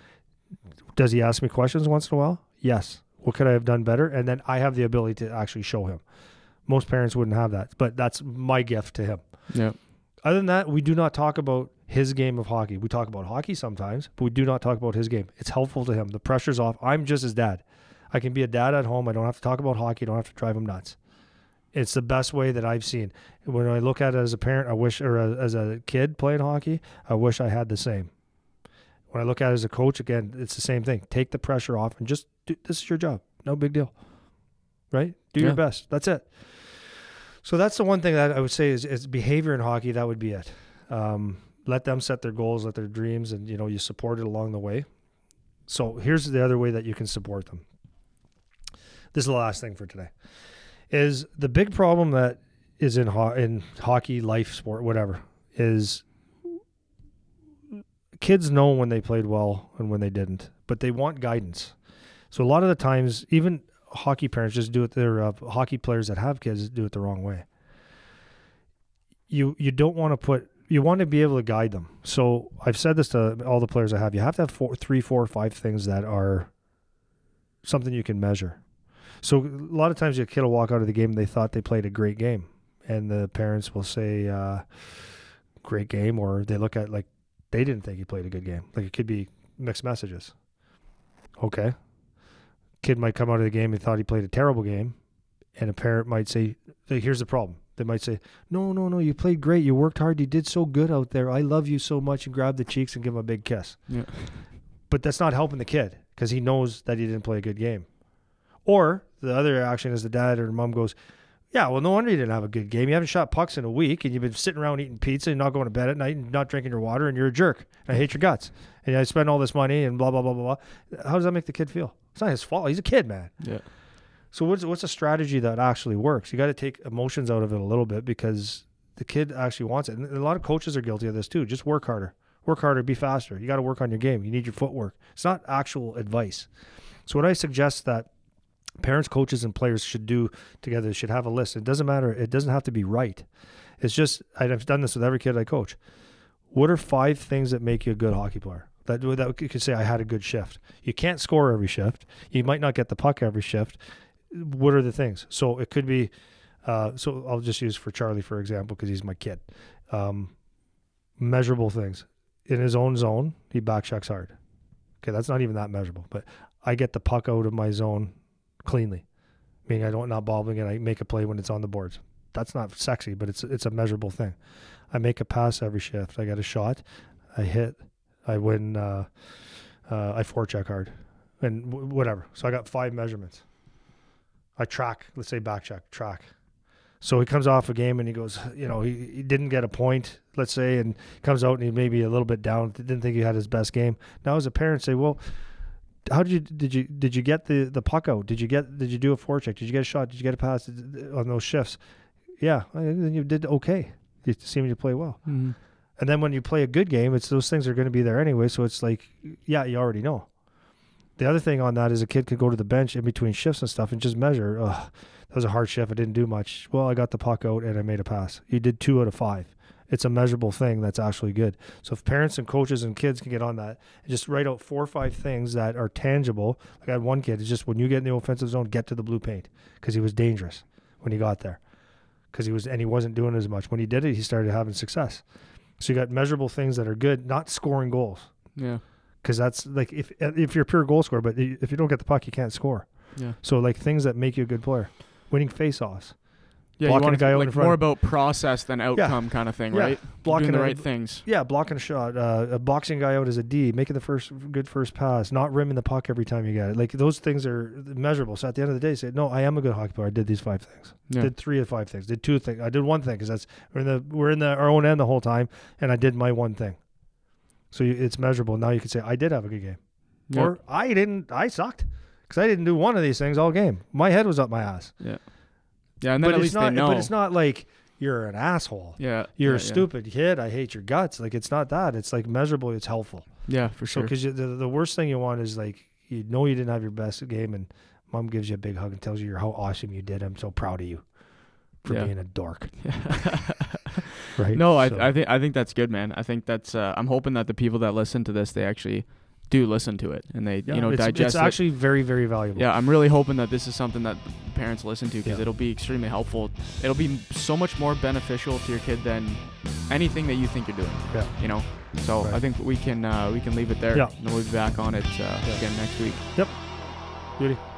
Does he ask me questions once in a while? Yes. What could I have done better? And then I have the ability to actually show him. Most parents wouldn't have that, but that's my gift to him. Yeah. Other than that, we do not talk about his game of hockey. We talk about hockey sometimes, but we do not talk about his game. It's helpful to him. The pressure's off. I'm just his dad. I can be a dad at home. I don't have to talk about hockey. I don't have to drive him nuts. It's the best way that I've seen. When I look at it as a parent, as a kid playing hockey, I wish I had the same. When I look at it as a coach, again, it's the same thing. Take the pressure off and just this is your job. No big deal. Right? Do your best. That's it. So that's the one thing that I would say is behavior in hockey. That would be it. Let them set their goals, let their dreams, and, you support it along the way. So here's the other way that you can support them. This is the last thing for today. Is the big problem that is in hockey, life, sport, whatever, is kids know when they played well and when they didn't, but they want guidance. So a lot of the times, even hockey parents just do it. Their hockey players that have kids do it the wrong way. You don't want to you want to be able to guide them. So I've said this to all the players I have. You have to have 3, 4, 5 things that are something you can measure. So a lot of times your kid will walk out of the game and they thought they played a great game. And the parents will say, great game, or they look at like they didn't think he played a good game. Like it could be mixed messages. Okay. Kid might come out of the game and thought he played a terrible game. And a parent might say, here's the problem. They might say, no, you played great. You worked hard. You did so good out there. I love you so much. And grab the cheeks and give him a big kiss. Yeah. But that's not helping the kid because he knows that he didn't play a good game. Or the other action is the dad or the mom goes, yeah, well, no wonder you didn't have a good game. You haven't shot pucks in a week, and you've been sitting around eating pizza and not going to bed at night and not drinking your water, and you're a jerk. And I hate your guts. And I spend all this money and blah, blah, blah, blah, blah. How does that make the kid feel? It's not his fault. He's a kid, man. Yeah. So what's a strategy that actually works? You got to take emotions out of it a little bit because the kid actually wants it. And a lot of coaches are guilty of this too. Just work harder. Work harder, be faster. You got to work on your game. You need your footwork. It's not actual advice. So what I suggest that parents, coaches, and players should do together, should have a list. It doesn't matter. It doesn't have to be right. It's just, I've done this with every kid I coach. What are 5 things that make you a good hockey player? That you could say, I had a good shift. You can't score every shift. You might not get the puck every shift. What are the things? So it could be, so I'll just use for Charlie, for example, because he's my kid. Measurable things. In his own zone, he back checks hard. Okay, that's not even that measurable, but I get the puck out of my zone cleanly, meaning not bobbling and I make a play when it's on the boards. That's not sexy, but it's a measurable thing. I make a pass every shift. I got a shot. I hit. I win. I forecheck hard, and whatever. So I got 5 measurements. I track. Let's say back check, track. So he comes off a game and he goes, he didn't get a point, let's say, and comes out and he may be a little bit down. Didn't think he had his best game. Now as a parent, say, well, how did you get the puck out? Did you do a forecheck? Did you get a shot? Did you get a pass on those shifts? Yeah, then you did okay. You seem to play well. Mm-hmm. And then when you play a good game, it's those things are going to be there anyway. So it's like, yeah, you already know. The other thing on that is a kid could go to the bench in between shifts and stuff and just measure. That was a hard shift. I didn't do much. Well, I got the puck out and I made a pass. You did 2 out of 5. It's a measurable thing that's actually good. So if parents and coaches and kids can get on that and just write out 4 or 5 things that are tangible. Like I had one kid, it's just when you get in the offensive zone, get to the blue paint because he was dangerous when he got there because he wasn't doing as much. When he did it, he started having success. So you got measurable things that are good, not scoring goals. Yeah. Because that's like if you're a pure goal scorer, but if you don't get the puck, you can't score. Yeah. So like things that make you a good player, winning face-offs. Yeah, blocking you want a guy out in front. more about process than outcome kind of thing, right? Blocking doing the right things. Yeah, blocking a shot, boxing a guy out as a D, making the good first pass, not rimming the puck every time you get it. Like those things are measurable. So at the end of the day, say, no, I am a good hockey player. I did these 5 things. Yeah. Did 3 of 5 things. Did 2 things. I did 1 thing because we're in our own end the whole time, and I did my 1 thing. So it's measurable. Now you can say I did have a good game, or I didn't. I sucked because I didn't do 1 of these things all game. My head was up my ass. Yeah. Yeah, and then at least they know. But it's not like you're an asshole. Yeah. You're a stupid kid. I hate your guts. Like, it's not that. It's like measurable. It's helpful. Yeah, for sure. Because the worst thing you want is like, you didn't have your best game and mom gives you a big hug and tells you how awesome you did. I'm so proud of you for being a dork. Right? No, so. I think that's good, man. I think that's, I'm hoping that the people that listen to this, they actually do listen to it and they digest it. It's actually very, very valuable. Yeah, I'm really hoping that this is something that parents listen to because it'll be extremely helpful. It'll be so much more beneficial to your kid than anything that you think you're doing. Yeah. So I think we can leave it there. Yeah. And we'll be back on it again next week. Yep. Beauty.